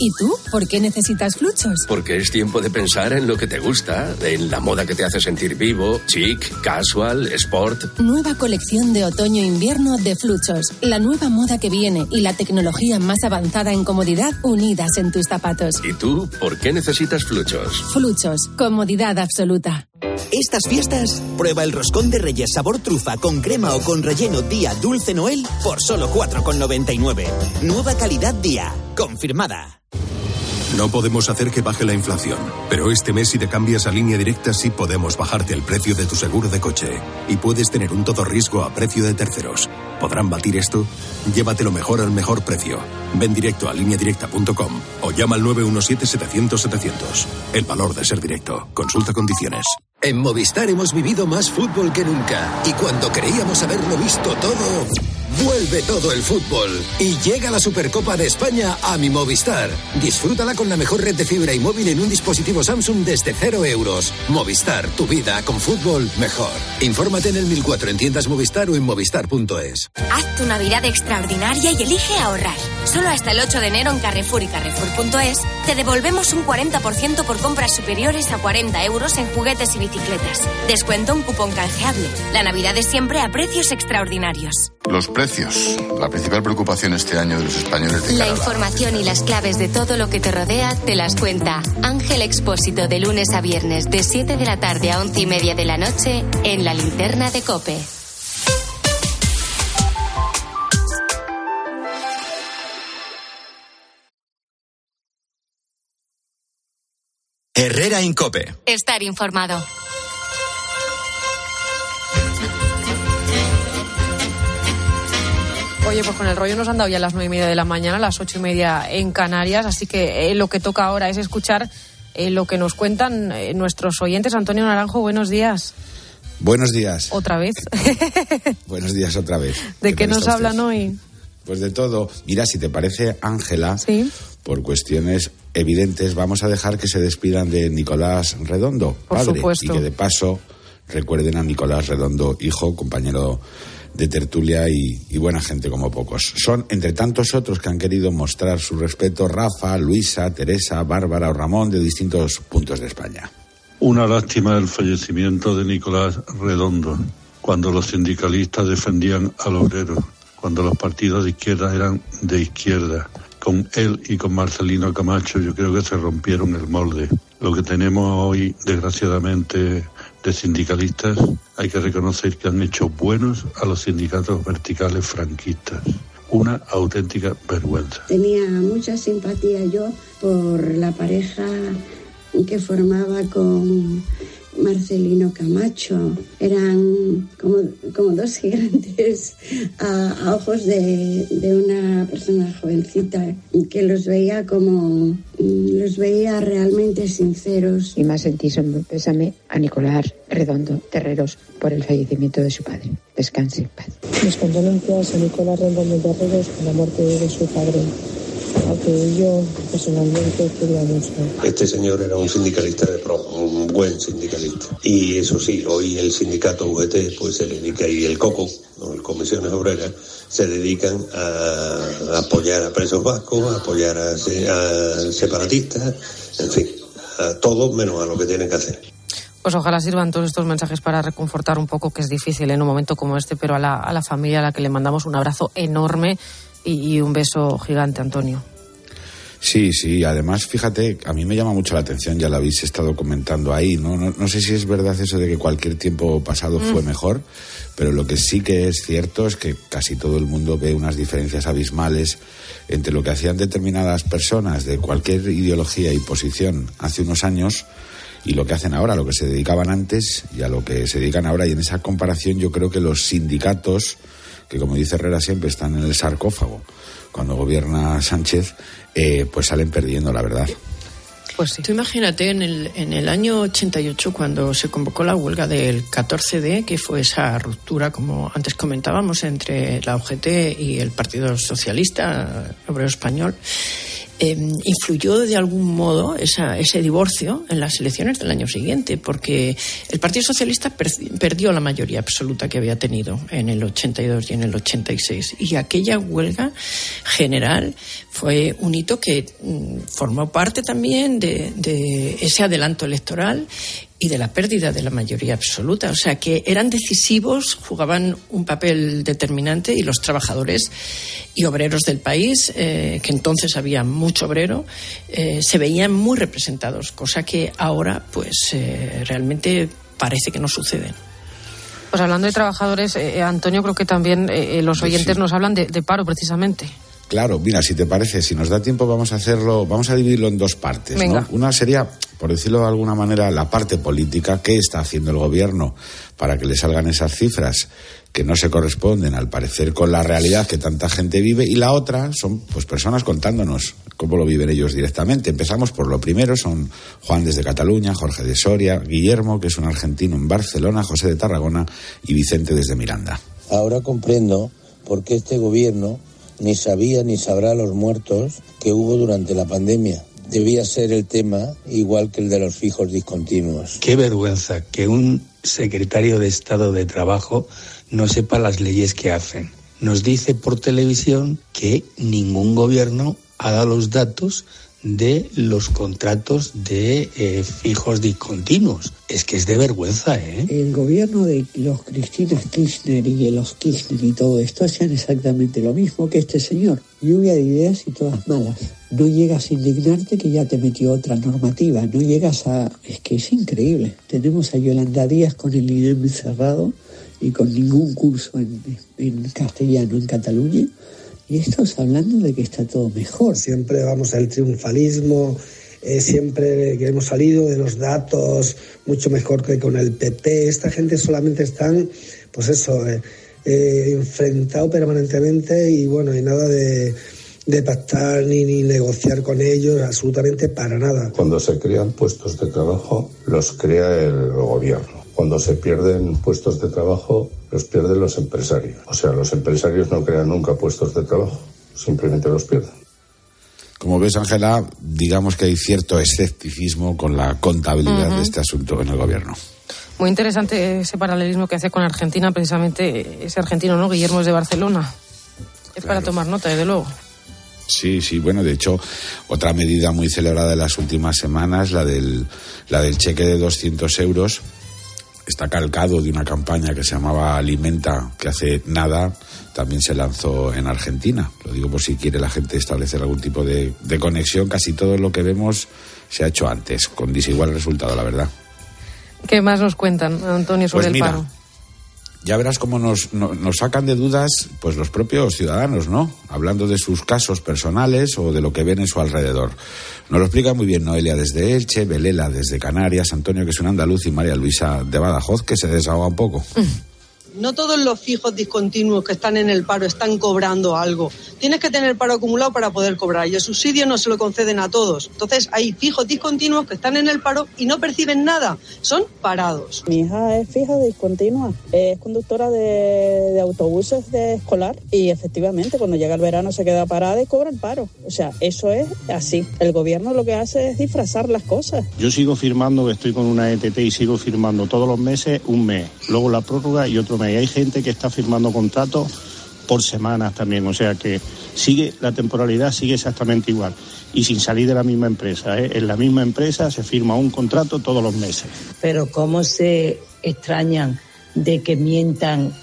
¿Y tú? ¿Por qué necesitas Fluchos? Porque es tiempo de pensar en lo que te gusta, en la moda que te hace sentir vivo, chic, casual, sport. Nueva colección de otoño-invierno de Fluchos. La nueva moda que viene y la tecnología más avanzada en comodidad unidas en tus zapatos. ¿Y tú? ¿Por qué necesitas Fluchos? Fluchos. Comodidad absoluta. Estas fiestas, prueba el roscón de Reyes sabor trufa con crema o con relleno Día Dulce Noel por solo cuatro con noventa y nueve. Nueva calidad Día. Confirmada. No podemos hacer que baje la inflación, pero este mes si te cambias a Línea Directa sí podemos bajarte el precio de tu seguro de coche y puedes tener un todo riesgo a precio de terceros. ¿Podrán batir esto? Llévatelo mejor al mejor precio. Ven directo a línea directa punto com o llama al nueve uno siete setecientos setecientos. El valor de ser directo. Consulta condiciones. En Movistar hemos vivido más fútbol que nunca y cuando creíamos haberlo visto todo, vuelve todo el fútbol y llega la Supercopa de España a mi Movistar. Disfrútala con la mejor red de fibra y móvil en un dispositivo Samsung desde cero euros. Movistar, tu vida con fútbol mejor. Infórmate en el mil cuatro en tiendas Movistar o en movistar punto es. Haz tu Navidad extraordinaria y elige ahorrar. Solo hasta el ocho de enero en Carrefour y Carrefour punto es te devolvemos un cuarenta por ciento por compras superiores a cuarenta euros en juguetes y bicicletas. Descuento un cupón canjeable. La Navidad es siempre a precios extraordinarios. Los precios, la principal preocupación este año de los españoles de La cara a información y las claves de todo lo que te rodea te las cuenta Ángel Expósito de lunes a viernes de siete de la tarde a once y media de la noche en La Linterna de COPE. Herrera Incope. Estar informado. Oye, pues con el rollo nos han dado ya las nueve y media de la mañana, las ocho y media en Canarias, así que eh, lo que toca ahora es escuchar eh, lo que nos cuentan eh, nuestros oyentes. Antonio Naranjo, buenos días. Buenos días. ¿Otra vez? Buenos días otra vez. ¿De qué, qué nos hablan hoy? Pues de todo. Mira, si te parece, Ángela, ¿sí? Por cuestiones evidentes, vamos a dejar que se despidan de Nicolás Redondo, por padre. Supuesto. Y que de paso recuerden a Nicolás Redondo, hijo, compañero de tertulia y, y buena gente como pocos. Son, entre tantos otros que han querido mostrar su respeto, Rafa, Luisa, Teresa, Bárbara o Ramón, de distintos puntos de España. Una lástima el fallecimiento de Nicolás Redondo, cuando los sindicalistas defendían al obrero, cuando los partidos de izquierda eran de izquierda. Con él y con Marcelino Camacho yo creo que se rompieron el molde. Lo que tenemos hoy, desgraciadamente, de sindicalistas, hay que reconocer que han hecho buenos a los sindicatos verticales franquistas. Una auténtica vergüenza. Tenía mucha simpatía yo por la pareja que formaba con Marcelino Camacho. Eran como, como dos gigantes a, a ojos de, de una persona jovencita que los veía como los veía realmente sinceros. Y más sentísimo pésame a Nicolás Redondo Terreros por el fallecimiento de su padre. Descanse en paz. Mis condolencias a Nicolás Redondo Terreros por la muerte de su padre, a que yo personalmente quería mucho. Este señor era un sindicalista de pro, un buen sindicalista. Y eso sí, hoy el sindicato U G T pues se dedica, y el COCO, ¿no? Comisiones Obreras, se dedican a apoyar a presos vascos, a apoyar a, a separatistas, en fin, a todo menos a lo que tienen que hacer. Pues ojalá sirvan todos estos mensajes para reconfortar un poco, que es difícil en un momento como este, pero a la, a la familia a la que le mandamos un abrazo enorme y, y un beso gigante, Antonio. Sí, sí, además, fíjate, a mí me llama mucho la atención, ya lo habéis estado comentando ahí, ¿no? No, no sé si es verdad eso de que cualquier tiempo pasado mm. fue mejor, pero lo que sí que es cierto es que casi todo el mundo ve unas diferencias abismales entre lo que hacían determinadas personas de cualquier ideología y posición hace unos años y lo que hacen ahora, lo que se dedicaban antes y a lo que se dedican ahora. Y en esa comparación yo creo que los sindicatos, que como dice Herrera siempre están en el sarcófago cuando gobierna Sánchez, eh, pues salen perdiendo, la verdad. Pues sí. Tú imagínate en el, en el año ochenta y ocho, cuando se convocó la huelga del catorce de, que fue esa ruptura, como antes comentábamos, entre la U G T y el Partido Socialista Obrero Español. eh, influyó de algún modo esa, ese divorcio en las elecciones del año siguiente, porque el Partido Socialista per, perdió la mayoría absoluta que había tenido en el ochenta y dos y en el ochenta y seis, y aquella huelga general fue un hito que mm, formó parte también de, de ese adelanto electoral y de la pérdida de la mayoría absoluta. O sea, que eran decisivos, jugaban un papel determinante, y los trabajadores y obreros del país, eh, que entonces había mucho obrero, eh, se veían muy representados, cosa que ahora pues eh, realmente parece que no sucede. Pues hablando de trabajadores, eh, Antonio, creo que también eh, los oyentes sí. nos hablan de, de paro, precisamente. Claro, mira, si te parece, si nos da tiempo vamos a hacerlo, vamos a dividirlo en dos partes, Venga. ¿no? Una sería, por decirlo de alguna manera, la parte política, qué está haciendo el gobierno para que le salgan esas cifras que no se corresponden, al parecer, con la realidad que tanta gente vive, y la otra son pues personas contándonos cómo lo viven ellos directamente. Empezamos por lo primero, son Juan desde Cataluña, Jorge de Soria, Guillermo, que es un argentino en Barcelona, José de Tarragona y Vicente desde Miranda. Ahora comprendo por qué este gobierno ni sabía ni sabrá los muertos que hubo durante la pandemia. Debía ser el tema igual que el de los fijos discontinuos. Qué vergüenza que un secretario de Estado de Trabajo no sepa las leyes que hacen. Nos dice por televisión que ningún gobierno ha dado los datos de los contratos de eh, fijos discontinuos. Es que es de vergüenza, ¿eh? El gobierno de los Cristina Kirchner y de los Kirchner y todo esto hacían exactamente lo mismo que este señor. Lluvia de ideas y todas malas. No llegas a indignarte que ya te metió otra normativa. No llegas a... Es que es increíble. Tenemos a Yolanda Díaz con el I N E M cerrado y con ningún curso en, en castellano en Cataluña. Y estamos hablando de que está todo mejor. Siempre vamos al triunfalismo, eh, siempre que hemos salido de los datos mucho mejor que con el P P. Esta gente solamente están, pues eso, eh, eh, enfrentado permanentemente y bueno, y nada de, de pactar ni, ni negociar con ellos, absolutamente para nada. Cuando se crean puestos de trabajo, los crea el gobierno. Cuando se pierden puestos de trabajo, los pierden los empresarios. O sea, los empresarios no crean nunca puestos de trabajo, simplemente los pierden. Como ves, Ángela, digamos que hay cierto escepticismo con la contabilidad uh-huh. de este asunto en el gobierno. Muy interesante ese paralelismo que hace con Argentina, precisamente ese argentino, ¿no? Guillermo es de Barcelona. Es claro. Para tomar nota, desde luego. Sí, sí, bueno, de hecho, otra medida muy celebrada de las últimas semanas, la del, la del cheque de doscientos euros, está calcado de una campaña que se llamaba Alimenta, que hace nada también se lanzó en Argentina. Lo digo por si quiere la gente establecer algún tipo de, de conexión. Casi todo lo que vemos se ha hecho antes, con desigual resultado, la verdad. ¿Qué más nos cuentan, Antonio, sobre pues mira, el paro? Ya verás cómo nos, nos, nos sacan de dudas pues los propios ciudadanos, ¿no? Hablando de sus casos personales o de lo que ven en su alrededor. Nos lo explica muy bien Noelia desde Elche, Belela desde Canarias, Antonio, que es un andaluz, y María Luisa de Badajoz, que se desahoga un poco. No todos los fijos discontinuos que están en el paro están cobrando algo. Tienes que tener paro acumulado para poder cobrar, y el subsidio no se lo conceden a todos. Entonces hay fijos discontinuos que están en el paro y no perciben nada, son parados. Mi hija es fija discontinua, es conductora de, de autobuses de escolar, y efectivamente cuando llega el verano se queda parada y cobra el paro. O sea, eso es así. El gobierno lo que hace es disfrazar las cosas. Yo sigo firmando, que estoy con una E T T, y sigo firmando todos los meses un mes, luego la prórroga y otro mes. Y hay gente que está firmando contratos por semanas también, o sea que sigue la temporalidad sigue exactamente igual y sin salir de la misma empresa, ¿eh? En la misma empresa se firma un contrato todos los meses. Pero cómo se extrañan de que mientan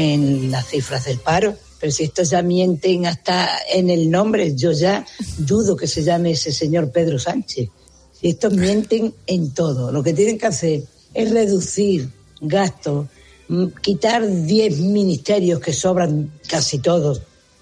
en las cifras del paro. Pero si estos ya mienten hasta en el nombre, yo ya dudo que se llame ese señor Pedro Sánchez. Si estos mienten en todo, lo que tienen que hacer es reducir gastos, quitar diez ministerios que sobran casi todos.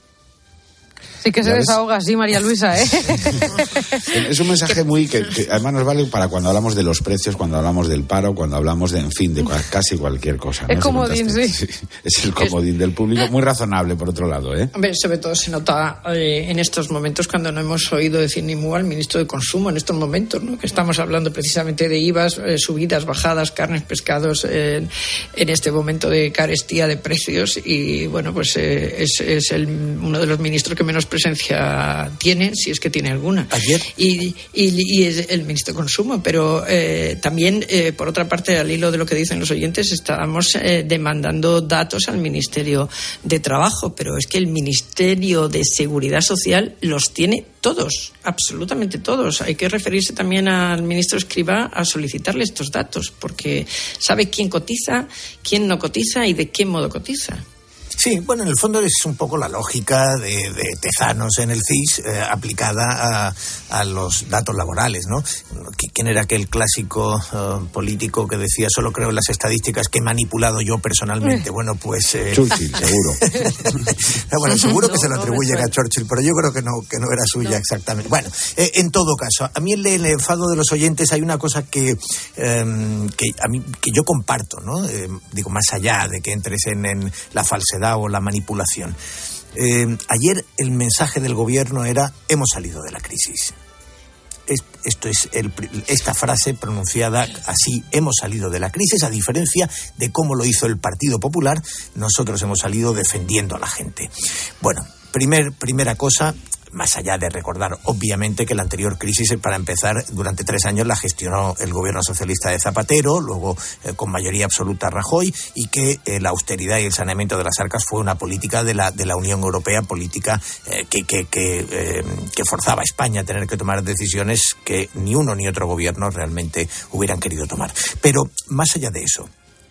Sí que se desahoga así, María Luisa, ¿eh? Es un mensaje muy que, que además nos vale para cuando hablamos de los precios, cuando hablamos del paro, cuando hablamos de, en fin, de casi cualquier cosa, ¿no? Es comodín, sí. sí. Es el comodín del público, muy razonable por otro lado, ¿eh? Hombre, sobre todo se nota eh, en estos momentos cuando no hemos oído decir ni mu al ministro de Consumo en estos momentos, ¿no? Que estamos hablando precisamente de I V As, eh, subidas, bajadas, carnes, pescados, eh, en este momento de carestía de precios, y bueno, pues eh, es, es el, uno de los ministros que menos presencia tiene, si es que tiene alguna. Ayer. Y, y, y es el ministro de Consumo, pero eh, también, eh, por otra parte, al hilo de lo que dicen los oyentes, estábamos eh, demandando datos al Ministerio de Trabajo, pero es que el Ministerio de Seguridad Social los tiene todos, absolutamente todos. Hay que referirse también al ministro Escrivá a solicitarle estos datos, porque sabe quién cotiza, quién no cotiza y de qué modo cotiza. Sí, bueno, en el fondo es un poco la lógica de, de Tezanos en el C I S eh, aplicada a, a los datos laborales, ¿no? ¿Quién era aquel clásico uh, político que decía solo creo en las estadísticas que he manipulado yo personalmente? Bueno, pues... Eh... Churchill, seguro. Bueno, seguro que no, se lo atribuyen no a Churchill, pero yo creo que no, que no era suya no. exactamente. Bueno, eh, en todo caso, a mí el, el enfado de los oyentes hay una cosa que, eh, que, a mí, que yo comparto, ¿no? Eh, digo, más allá de que entres en, en la falsedad o la manipulación. Eh, ayer el mensaje del gobierno era: hemos salido de la crisis. Es, esto es el, esta frase pronunciada así: hemos salido de la crisis, a diferencia de cómo lo hizo el Partido Popular. Nosotros hemos salido defendiendo a la gente. Bueno, primer, primera cosa, más allá de recordar, obviamente, que la anterior crisis, para empezar, durante tres años la gestionó el gobierno socialista de Zapatero, luego eh, con mayoría absoluta Rajoy, y que eh, la austeridad y el saneamiento de las arcas fue una política de la de la Unión Europea, política eh, que que que, eh, que forzaba a España a tener que tomar decisiones que ni uno ni otro gobierno realmente hubieran querido tomar. Pero más allá de eso,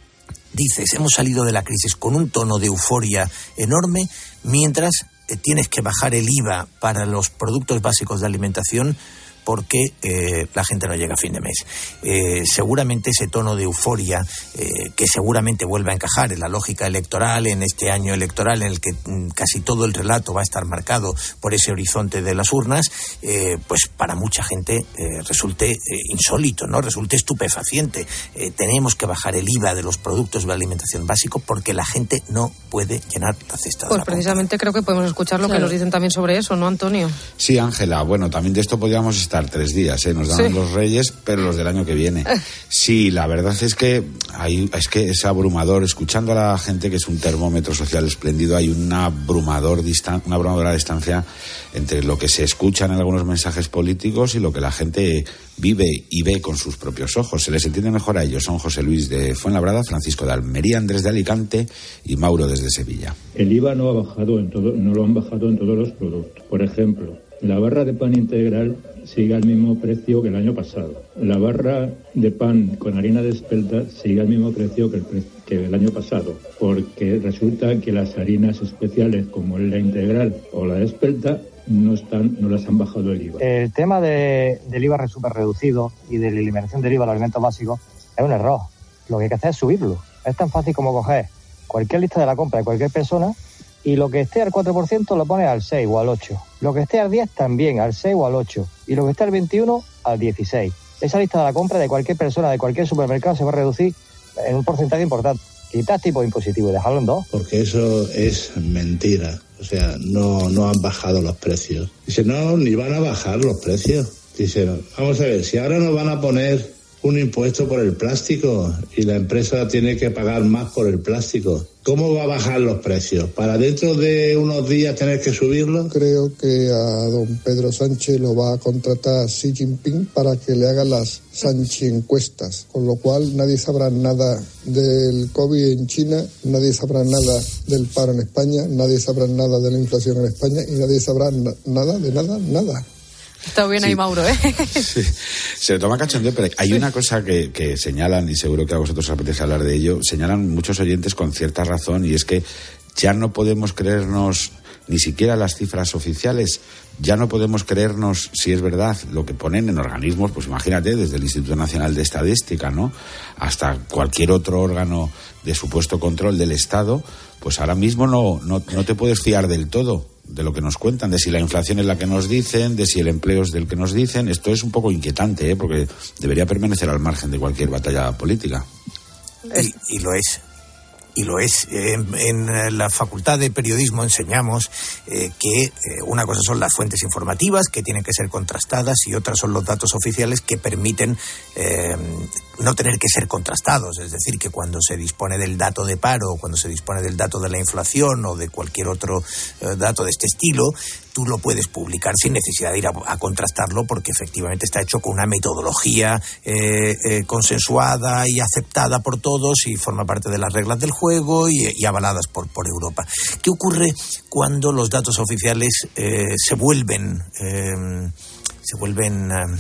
dices, hemos salido de la crisis con un tono de euforia enorme, mientras tienes que bajar el I V A para los productos básicos de alimentación porque eh, la gente no llega a fin de mes. Eh, seguramente ese tono de euforia, eh, que seguramente vuelve a encajar en la lógica electoral, en este año electoral en el que mm, casi todo el relato va a estar marcado por ese horizonte de las urnas, eh, pues para mucha gente eh, resulte eh, insólito, ¿no? Resulte estupefaciente. Eh, tenemos que bajar el I V A de los productos de alimentación básico porque la gente no puede llenar la cesta. Pues de la precisamente creo que podemos escuchar lo claro. que nos dicen también sobre eso, ¿no, Antonio? Sí, Ángela. Bueno, también de esto podríamos estar tres días, ¿eh? Nos dan sí. los Reyes, pero los del año que viene. Sí, la verdad es que hay, es que es abrumador. Escuchando a la gente, que es un termómetro social espléndido, hay una abrumador distan- una abrumadora distancia entre lo que se escucha en algunos mensajes políticos y lo que la gente vive y ve con sus propios ojos. Se les entiende mejor a ellos. Son José Luis de Fuenlabrada, Francisco de Almería, Andrés de Alicante y Mauro desde Sevilla. El I V A no ha bajado en todo, no lo han bajado en todos los productos. Por ejemplo, la barra de pan integral sigue al mismo precio que el año pasado. La barra de pan con harina de espelta sigue al mismo precio que el, pre- que el año pasado, porque resulta que las harinas especiales como la integral o la de espelta no están, no las han bajado el I V A. El tema de, del I V A súper reducido y de la eliminación del I V A a los alimentos básicos es un error. Lo que hay que hacer es subirlo. Es tan fácil como coger cualquier lista de la compra de cualquier persona y lo que esté al cuatro por ciento lo pones al seis o al ocho. Lo que esté al diez también, al seis o al ocho. Y lo que esté al veintiuno, al dieciséis. Esa lista de la compra de cualquier persona, de cualquier supermercado, se va a reducir en un porcentaje importante. Quitas tipo impositivo y dejarlo en dos. Porque eso es mentira. O sea, no, no han bajado los precios. Dice, no, ni van a bajar los precios. Dice, vamos a ver, si ahora nos van a poner un impuesto por el plástico y la empresa tiene que pagar más por el plástico, ¿cómo va a bajar los precios? ¿Para dentro de unos días tener que subirlos? Creo que a don Pedro Sánchez lo va a contratar Xi Jinping para que le haga las Sanchi encuestas, con lo cual nadie sabrá nada del COVID en China, nadie sabrá nada del paro en España, nadie sabrá nada de la inflación en España y nadie sabrá na- nada de nada, nada. Está bien sí. ahí, Mauro, ¿eh? Sí. Se lo toma cachondeo, pero hay una cosa que, que señalan, y seguro que a vosotros os apetece hablar de ello, señalan muchos oyentes con cierta razón, y es que ya no podemos creernos ni siquiera las cifras oficiales, ya no podemos creernos si es verdad lo que ponen en organismos, pues imagínate, desde el Instituto Nacional de Estadística, ¿no?, hasta cualquier otro órgano de supuesto control del Estado, pues ahora mismo no, no, no te puedes fiar del todo de lo que nos cuentan, de si la inflación es la que nos dicen, de si el empleo es del que nos dicen. Esto es un poco inquietante, ¿eh?, porque debería permanecer al margen de cualquier batalla política. Y, y lo es. Y lo es. En, en la Facultad de Periodismo enseñamos eh, que eh, una cosa son las fuentes informativas, que tienen que ser contrastadas, y otras son los datos oficiales que permiten eh, no tener que ser contrastados, es decir, que cuando se dispone del dato de paro, o cuando se dispone del dato de la inflación o de cualquier otro eh, dato de este estilo, tú lo puedes publicar sin necesidad de ir a, a contrastarlo, porque efectivamente está hecho con una metodología eh, eh, consensuada y aceptada por todos y forma parte de las reglas del juego y, y avaladas por, por Europa. ¿Qué ocurre cuando los datos oficiales eh, se vuelven eh, se vuelven eh,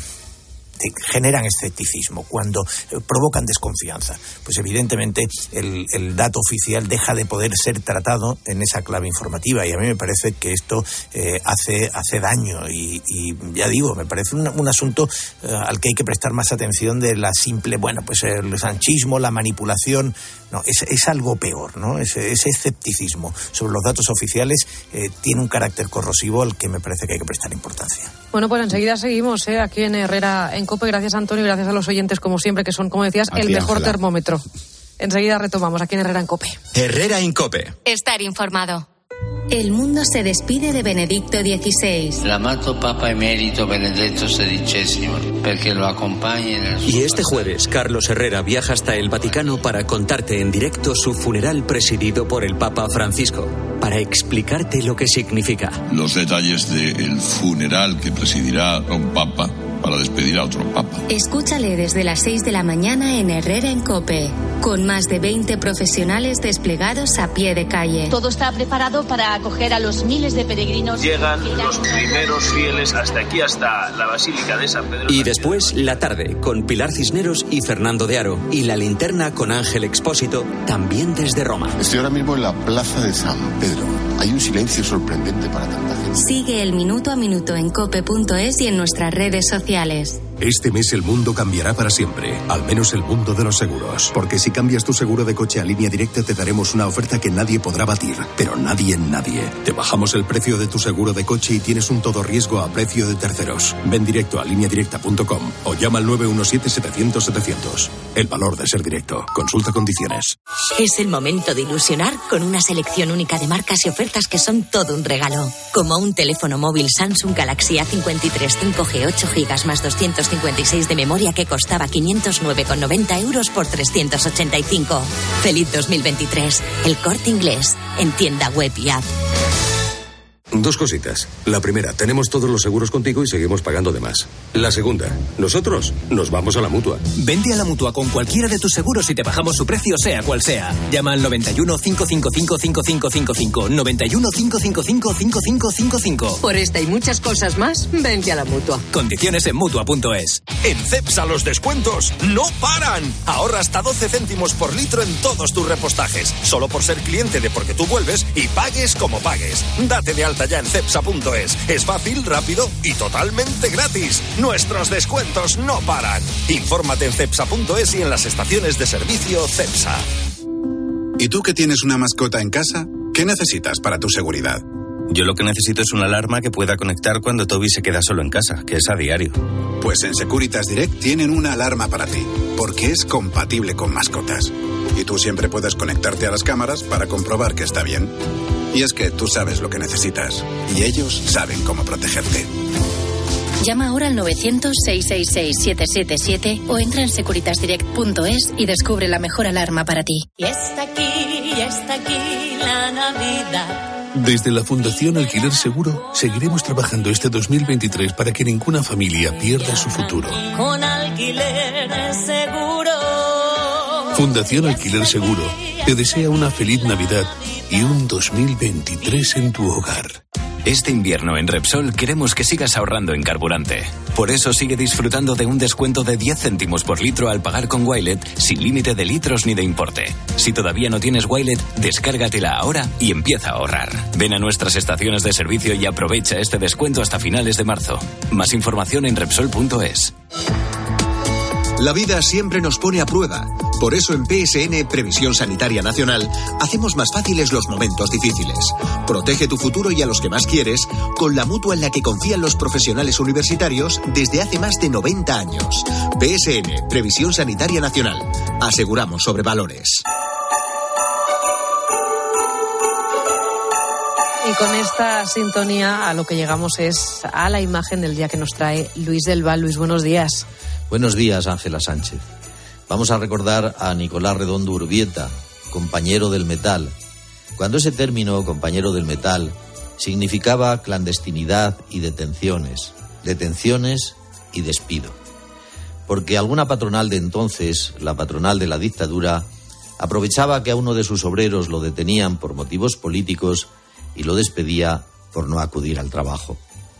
generan escepticismo, cuando eh, provocan desconfianza? Pues evidentemente el, el dato oficial deja de poder ser tratado en esa clave informativa, y a mí me parece que esto eh, hace, hace daño y, y ya digo, me parece un, un asunto eh, al que hay que prestar más atención de la simple, bueno, pues el sanchismo, la manipulación. No, es, es algo peor, ¿no? Ese, ese escepticismo sobre los datos oficiales eh, tiene un carácter corrosivo al que me parece que hay que prestar importancia. Bueno, pues enseguida seguimos ¿eh? aquí en Herrera en COPE. Gracias, Antonio, y gracias a los oyentes, como siempre, que son, como decías, el mejor termómetro. Enseguida retomamos aquí en Herrera en COPE. Herrera en COPE. Estar informado. El mundo se despide de Benedicto dieciséis. L'amato Papa Emerito Benedetto sedicesimo, perché lo acompaña en el... Y este jueves, Carlos Herrera viaja hasta el Vaticano para contarte en directo su funeral presidido por el Papa Francisco, para explicarte lo que significa. Los detalles del funeral que presidirá un Papa para despedir a otro Papa. Escúchale desde las seis de la mañana en Herrera en COPE, con más de veinte profesionales desplegados a pie de calle. Todo está preparado para acoger a los miles de peregrinos. Llegan los primeros fieles hasta aquí, hasta la Basílica de San Pedro. Y después, la tarde, con Pilar Cisneros y Fernando de Aro. Y la linterna con Ángel Expósito, también desde Roma. Estoy ahora mismo en la Plaza de San Pedro. Hay un silencio sorprendente para tanta gente. Sigue el minuto a minuto en cope punto es y en nuestras redes sociales. Este mes el mundo cambiará para siempre, al menos el mundo de los seguros. Porque si cambias tu seguro de coche a Línea Directa te daremos una oferta que nadie podrá batir, pero nadie en nadie. Te bajamos el precio de tu seguro de coche y tienes un todo riesgo a precio de terceros. Ven directo a línea directa punto com o llama al nueve uno siete setecientos setecientos. El valor de ser directo. Consulta condiciones. Es el momento de ilusionar con una selección única de marcas y ofertas que son todo un regalo. Como un teléfono móvil Samsung Galaxy A cincuenta y tres cinco G ocho gigas más doscientos cincuenta y seis de memoria que costaba quinientos nueve con noventa euros por trescientos ochenta y cinco. Feliz dos mil veintitrés. El Corte Inglés. En tienda web y app. Dos cositas. La primera, tenemos todos los seguros contigo y seguimos pagando de más. La segunda, nosotros nos vamos a la Mutua. Vente a la Mutua con cualquiera de tus seguros y te bajamos su precio sea cual sea. Llama al noventa y uno, cinco cinco cinco, cinco cinco cinco cinco, noventa y uno, cinco cinco cinco, cinco cinco cinco cinco. Por esta y muchas cosas más, vente a la Mutua. Condiciones en Mutua punto es. En Cepsa los descuentos no paran. Ahorra hasta doce céntimos por litro en todos tus repostajes. Solo por ser cliente de Porque Tú Vuelves y pagues como pagues. Date de alta ya en cepsa punto es. Es fácil, rápido y totalmente gratis. Nuestros descuentos no paran. Infórmate en cepsa punto es y en las estaciones de servicio Cepsa. ¿Y tú que tienes una mascota en casa? ¿Qué necesitas para tu seguridad? Yo lo que necesito es una alarma que pueda conectar cuando Toby se queda solo en casa, que es a diario. Pues en Securitas Direct tienen una alarma para ti, porque es compatible con mascotas. Y tú siempre puedes conectarte a las cámaras para comprobar que está bien. Y es que tú sabes lo que necesitas, y ellos saben cómo protegerte. Llama ahora al novecientos, seiscientos sesenta y seis, siete siete siete o entra en securitas direct punto es y descubre la mejor alarma para ti. Y está aquí, y está aquí la Navidad. Desde la Fundación Alquiler Seguro seguiremos trabajando este dos mil veintitrés para que ninguna familia pierda su futuro. Con Alquiler Seguro. Fundación Alquiler Seguro te desea una feliz Navidad y un dos mil veintitrés en tu hogar. Este invierno en Repsol queremos que sigas ahorrando en carburante. Por eso sigue disfrutando de un descuento de diez céntimos por litro al pagar con Wilet sin límite de litros ni de importe. Si todavía no tienes Wilet, descárgatela ahora y empieza a ahorrar. Ven a nuestras estaciones de servicio y aprovecha este descuento hasta finales de marzo. Más información en Repsol punto es. La vida siempre nos pone a prueba. Por eso en P S N Previsión Sanitaria Nacional hacemos más fáciles los momentos difíciles. Protege tu futuro y a los que más quieres con la mutua en la que confían los profesionales universitarios desde hace más de noventa años. P S N Previsión Sanitaria Nacional. Aseguramos sobre valores. Y con esta sintonía a lo que llegamos es a la imagen del día que nos trae Luis del Val. Luis, buenos días. Buenos días, Ángela Sánchez. Vamos a recordar a Nicolás Redondo Urbieta, compañero del metal. Cuando ese término, compañero del metal, significaba clandestinidad y detenciones, detenciones y despido. Porque alguna patronal de entonces, la patronal de la dictadura, aprovechaba que a uno de sus obreros lo detenían por motivos políticos y lo despedía por no acudir al trabajo.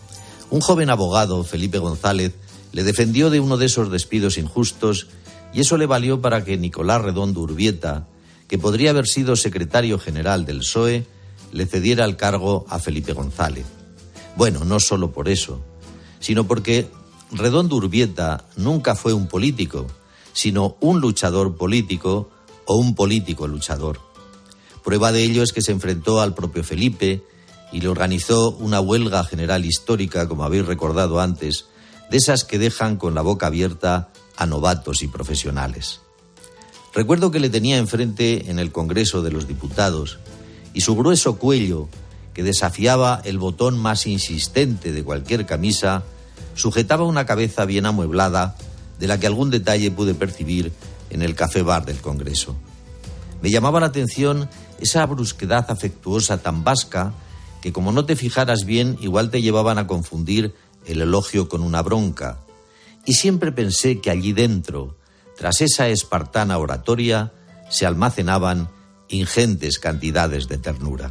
Un joven abogado, Felipe González, le defendió de uno de esos despidos injustos y eso le valió para que Nicolás Redondo Urbieta, que podría haber sido secretario general del P S O E, le cediera el cargo a Felipe González. Bueno, no solo por eso, sino porque Redondo Urbieta nunca fue un político, sino un luchador político o un político luchador. Prueba de ello es que se enfrentó al propio Felipe y le organizó una huelga general histórica, como habéis recordado antes, de esas que dejan con la boca abierta a novatos y profesionales. Recuerdo que le tenía enfrente en el Congreso de los Diputados y su grueso cuello, que desafiaba el botón más insistente de cualquier camisa, sujetaba una cabeza bien amueblada, de la que algún detalle pude percibir en el café-bar del Congreso. Me llamaba la atención esa brusquedad afectuosa tan vasca que, como no te fijaras bien, igual te llevaban a confundir el elogio con una bronca. Y siempre pensé que allí dentro, tras esa espartana oratoria, se almacenaban ingentes cantidades de ternura.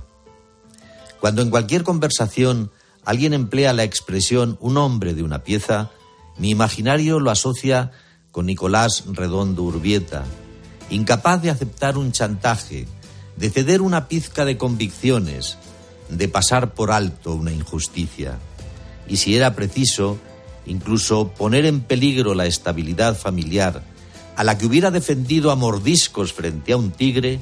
Cuando en cualquier conversación alguien emplea la expresión un hombre de una pieza, mi imaginario lo asocia con Nicolás Redondo Urbieta, incapaz de aceptar un chantaje, de ceder una pizca de convicciones, de pasar por alto una injusticia. Y si era preciso, incluso poner en peligro la estabilidad familiar, a la que hubiera defendido a mordiscos frente a un tigre,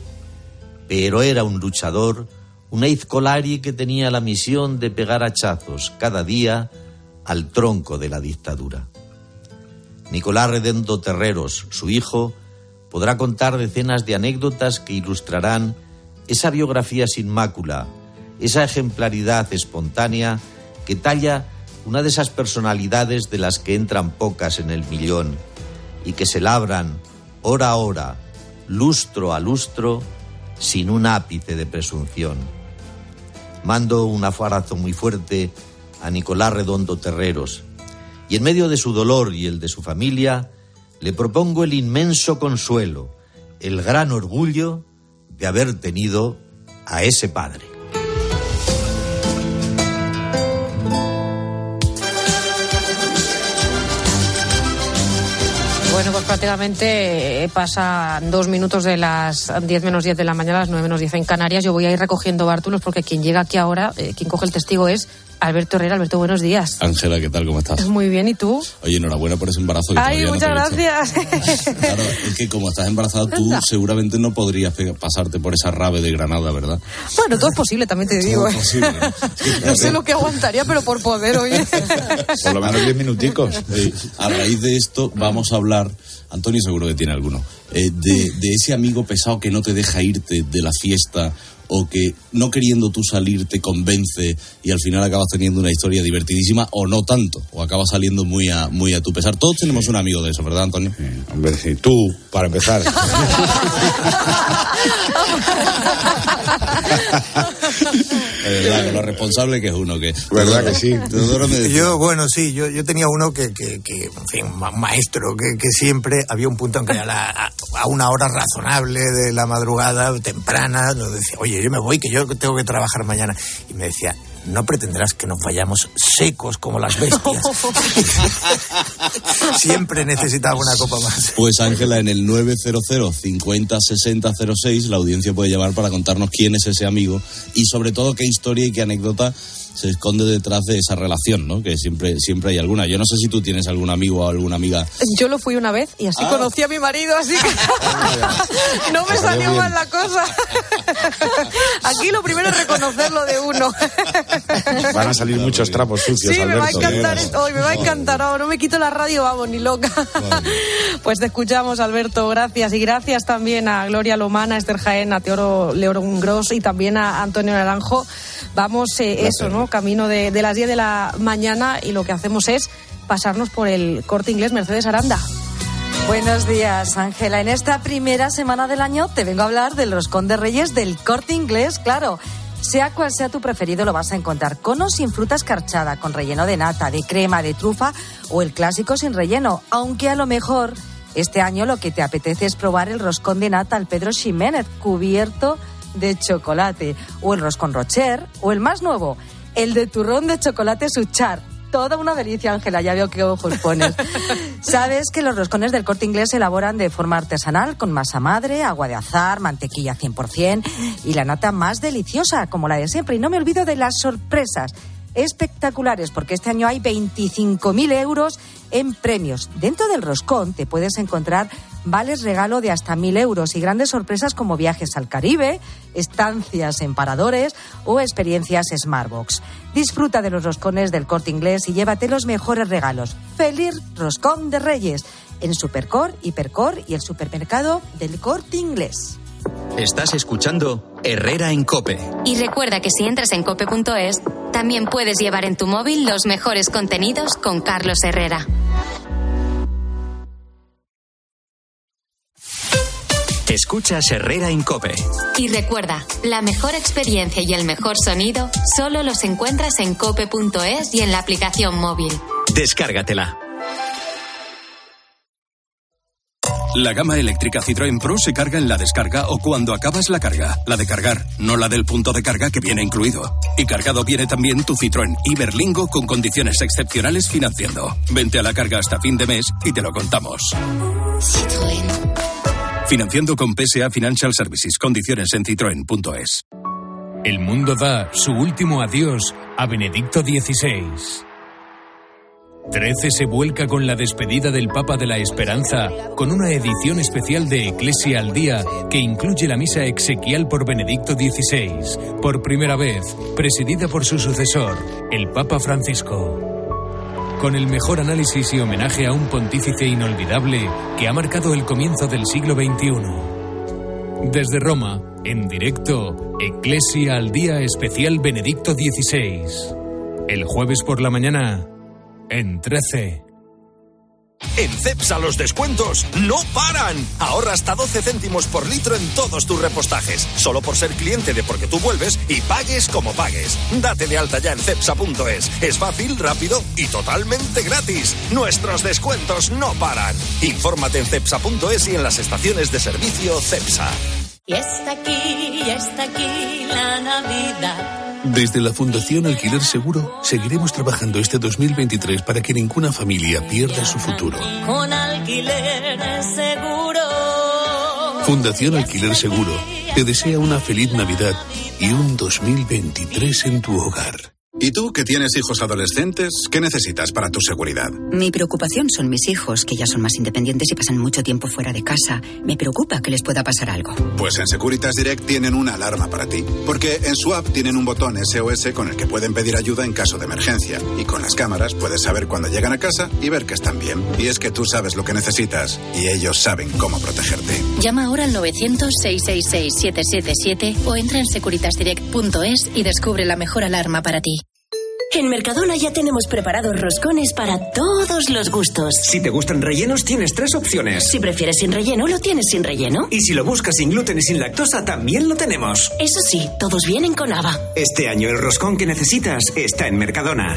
pero era un luchador, un Izcolari que tenía la misión de pegar hachazos cada día al tronco de la dictadura. Nicolás Redondo Terreros, su hijo, podrá contar decenas de anécdotas que ilustrarán esa biografía sin mácula, esa ejemplaridad espontánea que talla una de esas personalidades de las que entran pocas en el millón y que se labran hora a hora, lustro a lustro, sin un ápice de presunción. Mando un abrazo muy fuerte a Nicolás Redondo Terreros y en medio de su dolor y el de su familia le propongo el inmenso consuelo, el gran orgullo de haber tenido a ese padre. Bueno, pues prácticamente pasan dos minutos de las diez menos diez de la mañana, las nueve menos diez en Canarias. Yo voy a ir recogiendo bártulos porque quien llega aquí ahora, eh, quien coge el testigo es Alberto Herrera. Alberto, buenos días. Ángela, ¿qué tal? ¿Cómo estás? Muy bien, ¿y tú? Oye, enhorabuena por ese embarazo. Que Ay, muchas no gracias. Claro, es que como estás embarazada tú Anda. seguramente no podrías pasarte por esa rave de Granada, ¿verdad? Bueno, todo es posible, también te digo. Todo es posible, ¿no? Sí, no sé lo que aguantaría, pero por poder, oye. Por lo menos diez minuticos. Sí. A raíz de esto vamos a hablar, Antonio seguro que tiene alguno, eh, de, de ese amigo pesado que no te deja irte de la fiesta o que no queriendo tú salir te convence y al final acabas teniendo una historia divertidísima o no tanto, o acabas saliendo muy a, muy a tu pesar. Todos tenemos un amigo de eso, ¿verdad, Antonio? Sí, hombre, sí, tú, para empezar. Es verdad, que lo responsable que es uno que... ¿Verdad que sí? Yo, bueno, sí, yo, yo tenía uno que, que, que en fin, un maestro, que, que siempre había un punto en que a, la, a una hora razonable de la madrugada, temprana, nos decía, oye, yo me voy, que yo tengo que trabajar mañana. Y me decía, no pretenderás que nos vayamos secos como las bestias. Siempre necesitaba una copa más. Pues Ángela, en el nueve cero cero cincuenta sesenta cero seis la audiencia puede llamar para contarnos quién es ese amigo y sobre todo qué historia y qué anécdota se esconde detrás de esa relación, ¿no? Que siempre siempre hay alguna. Yo no sé si tú tienes algún amigo o alguna amiga. Yo lo fui una vez y así ah. conocí a mi marido, así que no me salió bien. Mal la cosa. Aquí lo primero es reconocerlo de uno. Van a salir muchos trapos sucios, sí, Alberto. me va a encantar esto hoy, me va a encantar. Oh, no me quito la radio, vamos, ni loca. Vale. Pues te escuchamos, Alberto, gracias. Y gracias también a Gloria Lomana, a Esther Jaén, a Teodoro León Gros y también a Antonio Naranjo. Vamos, eh, eso, ¿no? Camino de, de las diez de la mañana y lo que hacemos es pasarnos por el Corte Inglés Mercedes Aranda. Buenos días, Ángela. En esta primera semana del año te vengo a hablar del roscón de Reyes del Corte Inglés, claro. Sea cual sea tu preferido, lo vas a encontrar con o sin fruta escarchada, con relleno de nata, de crema, de trufa o el clásico sin relleno. Aunque a lo mejor este año lo que te apetece es probar el roscón de nata al Pedro Ximénez cubierto de chocolate, o el roscón Rocher, o el más nuevo, el de turrón de chocolate Suchar. Toda una delicia, Ángela, ya veo qué ojos pones. Sabes que los roscones del Corte Inglés se elaboran de forma artesanal, con masa madre, agua de azahar, mantequilla cien por ciento y la nata más deliciosa, como la de siempre. Y no me olvido de las sorpresas espectaculares, porque este año hay veinticinco mil euros en premios. Dentro del roscón te puedes encontrar vales regalo de hasta mil euros y grandes sorpresas como viajes al Caribe, estancias en paradores o experiencias Smartbox. Disfruta de los roscones del Corte Inglés y llévate los mejores regalos. ¡Feliz Roscón de Reyes! En Supercor, Hipercor y el supermercado del Corte Inglés. Estás escuchando Herrera en COPE. Y recuerda que si entras en cope punto es, también puedes llevar en tu móvil los mejores contenidos con Carlos Herrera. Escuchas Herrera en COPE. Y recuerda, la mejor experiencia y el mejor sonido solo los encuentras en cope punto es y en la aplicación móvil. Descárgatela. La gama eléctrica Citroën Pro se carga en la descarga o cuando acabas la carga. La de cargar, no la del punto de carga que viene incluido. Y cargado viene también tu Citroën Iberlingo con condiciones excepcionales financiando. Vente a la carga hasta fin de mes y te lo contamos. Citroën. Financiando con P S A Financial Services. Condiciones en citroen punto es. El mundo da su último adiós a Benedicto dieciséis. trece se vuelca con la despedida del Papa de la Esperanza, con una edición especial de Eclesia al Día que incluye la misa exequial por Benedicto dieciséis, por primera vez presidida por su sucesor, el Papa Francisco. Con el mejor análisis y homenaje a un pontífice inolvidable que ha marcado el comienzo del siglo veintiuno. Desde Roma, en directo, Eclesia al Día especial Benedicto dieciséis. El jueves por la mañana, en trece. En Cepsa los descuentos no paran. Ahorra hasta doce céntimos por litro en todos tus repostajes. Solo por ser cliente de Porque Tú Vuelves y pagues como pagues. Date de alta ya en cepsa punto es. Es fácil, rápido y totalmente gratis. Nuestros descuentos no paran. Infórmate en cepsa punto es y en las estaciones de servicio Cepsa. Y está aquí, y está aquí la Navidad. Desde la Fundación Alquiler Seguro seguiremos trabajando este dos mil veintitrés para que ninguna familia pierda su futuro. Con Alquiler Seguro. Fundación Alquiler Seguro te desea una feliz Navidad y un dos mil veintitrés en tu hogar. ¿Y tú, que tienes hijos adolescentes, qué necesitas para tu seguridad? Mi preocupación son mis hijos, que ya son más independientes y pasan mucho tiempo fuera de casa. Me preocupa que les pueda pasar algo. Pues en Securitas Direct tienen una alarma para ti. Porque en su app tienen un botón S O S con el que pueden pedir ayuda en caso de emergencia. Y con las cámaras puedes saber cuando llegan a casa y ver que están bien. Y es que tú sabes lo que necesitas y ellos saben cómo protegerte. Llama ahora al novecientos, seiscientos sesenta y seis, siete siete siete o entra en securitas direct punto es y descubre la mejor alarma para ti. En Mercadona ya tenemos preparados roscones para todos los gustos. Si te gustan rellenos, tienes tres opciones. Si prefieres sin relleno, lo tienes sin relleno. Y si lo buscas sin gluten y sin lactosa, también lo tenemos. Eso sí, todos vienen con haba. Este año el roscón que necesitas está en Mercadona.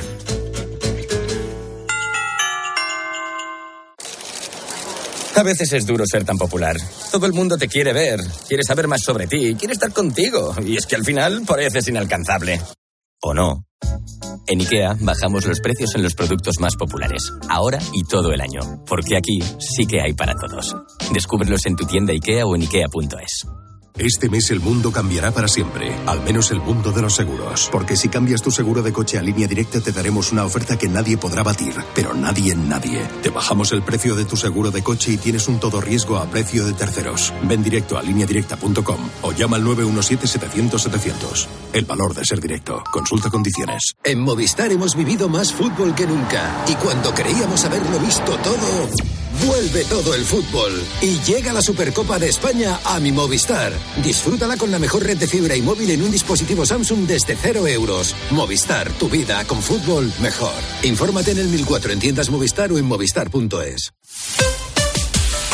A veces es duro ser tan popular. Todo el mundo te quiere ver, quiere saber más sobre ti, quiere estar contigo. Y es que al final pareces inalcanzable. ¿O no? En IKEA bajamos los precios en los productos más populares, ahora y todo el año, porque aquí sí que hay para todos. Descúbrelos en tu tienda IKEA o en ikea punto es. Este mes el mundo cambiará para siempre, al menos el mundo de los seguros. Porque si cambias tu seguro de coche a Línea Directa te daremos una oferta que nadie podrá batir. Pero nadie en nadie. Te bajamos el precio de tu seguro de coche y tienes un todo riesgo a precio de terceros. Ven directo a línea directa punto com o llama al nueve uno siete, setecientos, setecientos. El valor de ser directo. Consulta condiciones. En Movistar hemos vivido más fútbol que nunca. Y cuando creíamos haberlo visto todo, vuelve todo el fútbol. Y llega la Supercopa de España a mi Movistar. Disfrútala con la mejor red de fibra y móvil en un dispositivo Samsung desde cero euros. Movistar, tu vida con fútbol mejor. Infórmate en el mil cuatro en tiendas Movistar o en movistar punto es.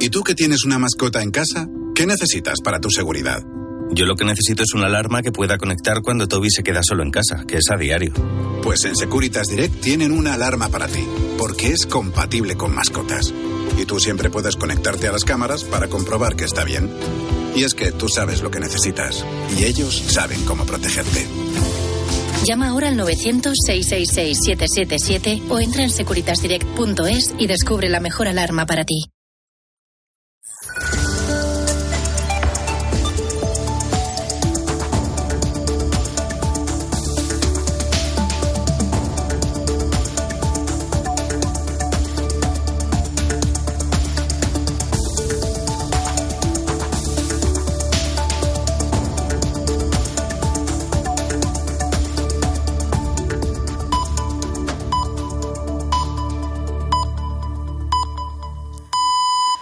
¿Y tú que tienes una mascota en casa? ¿Qué necesitas para tu seguridad? Yo lo que necesito es una alarma que pueda conectar cuando Toby se queda solo en casa, que es a diario. Pues en Securitas Direct tienen una alarma para ti, porque es compatible con mascotas. Y tú siempre puedes conectarte a las cámaras para comprobar que está bien. Y es que tú sabes lo que necesitas, y ellos saben cómo protegerte. Llama ahora al novecientos, seiscientos sesenta y seis, siete siete siete o entra en securitas direct punto es y descubre la mejor alarma para ti.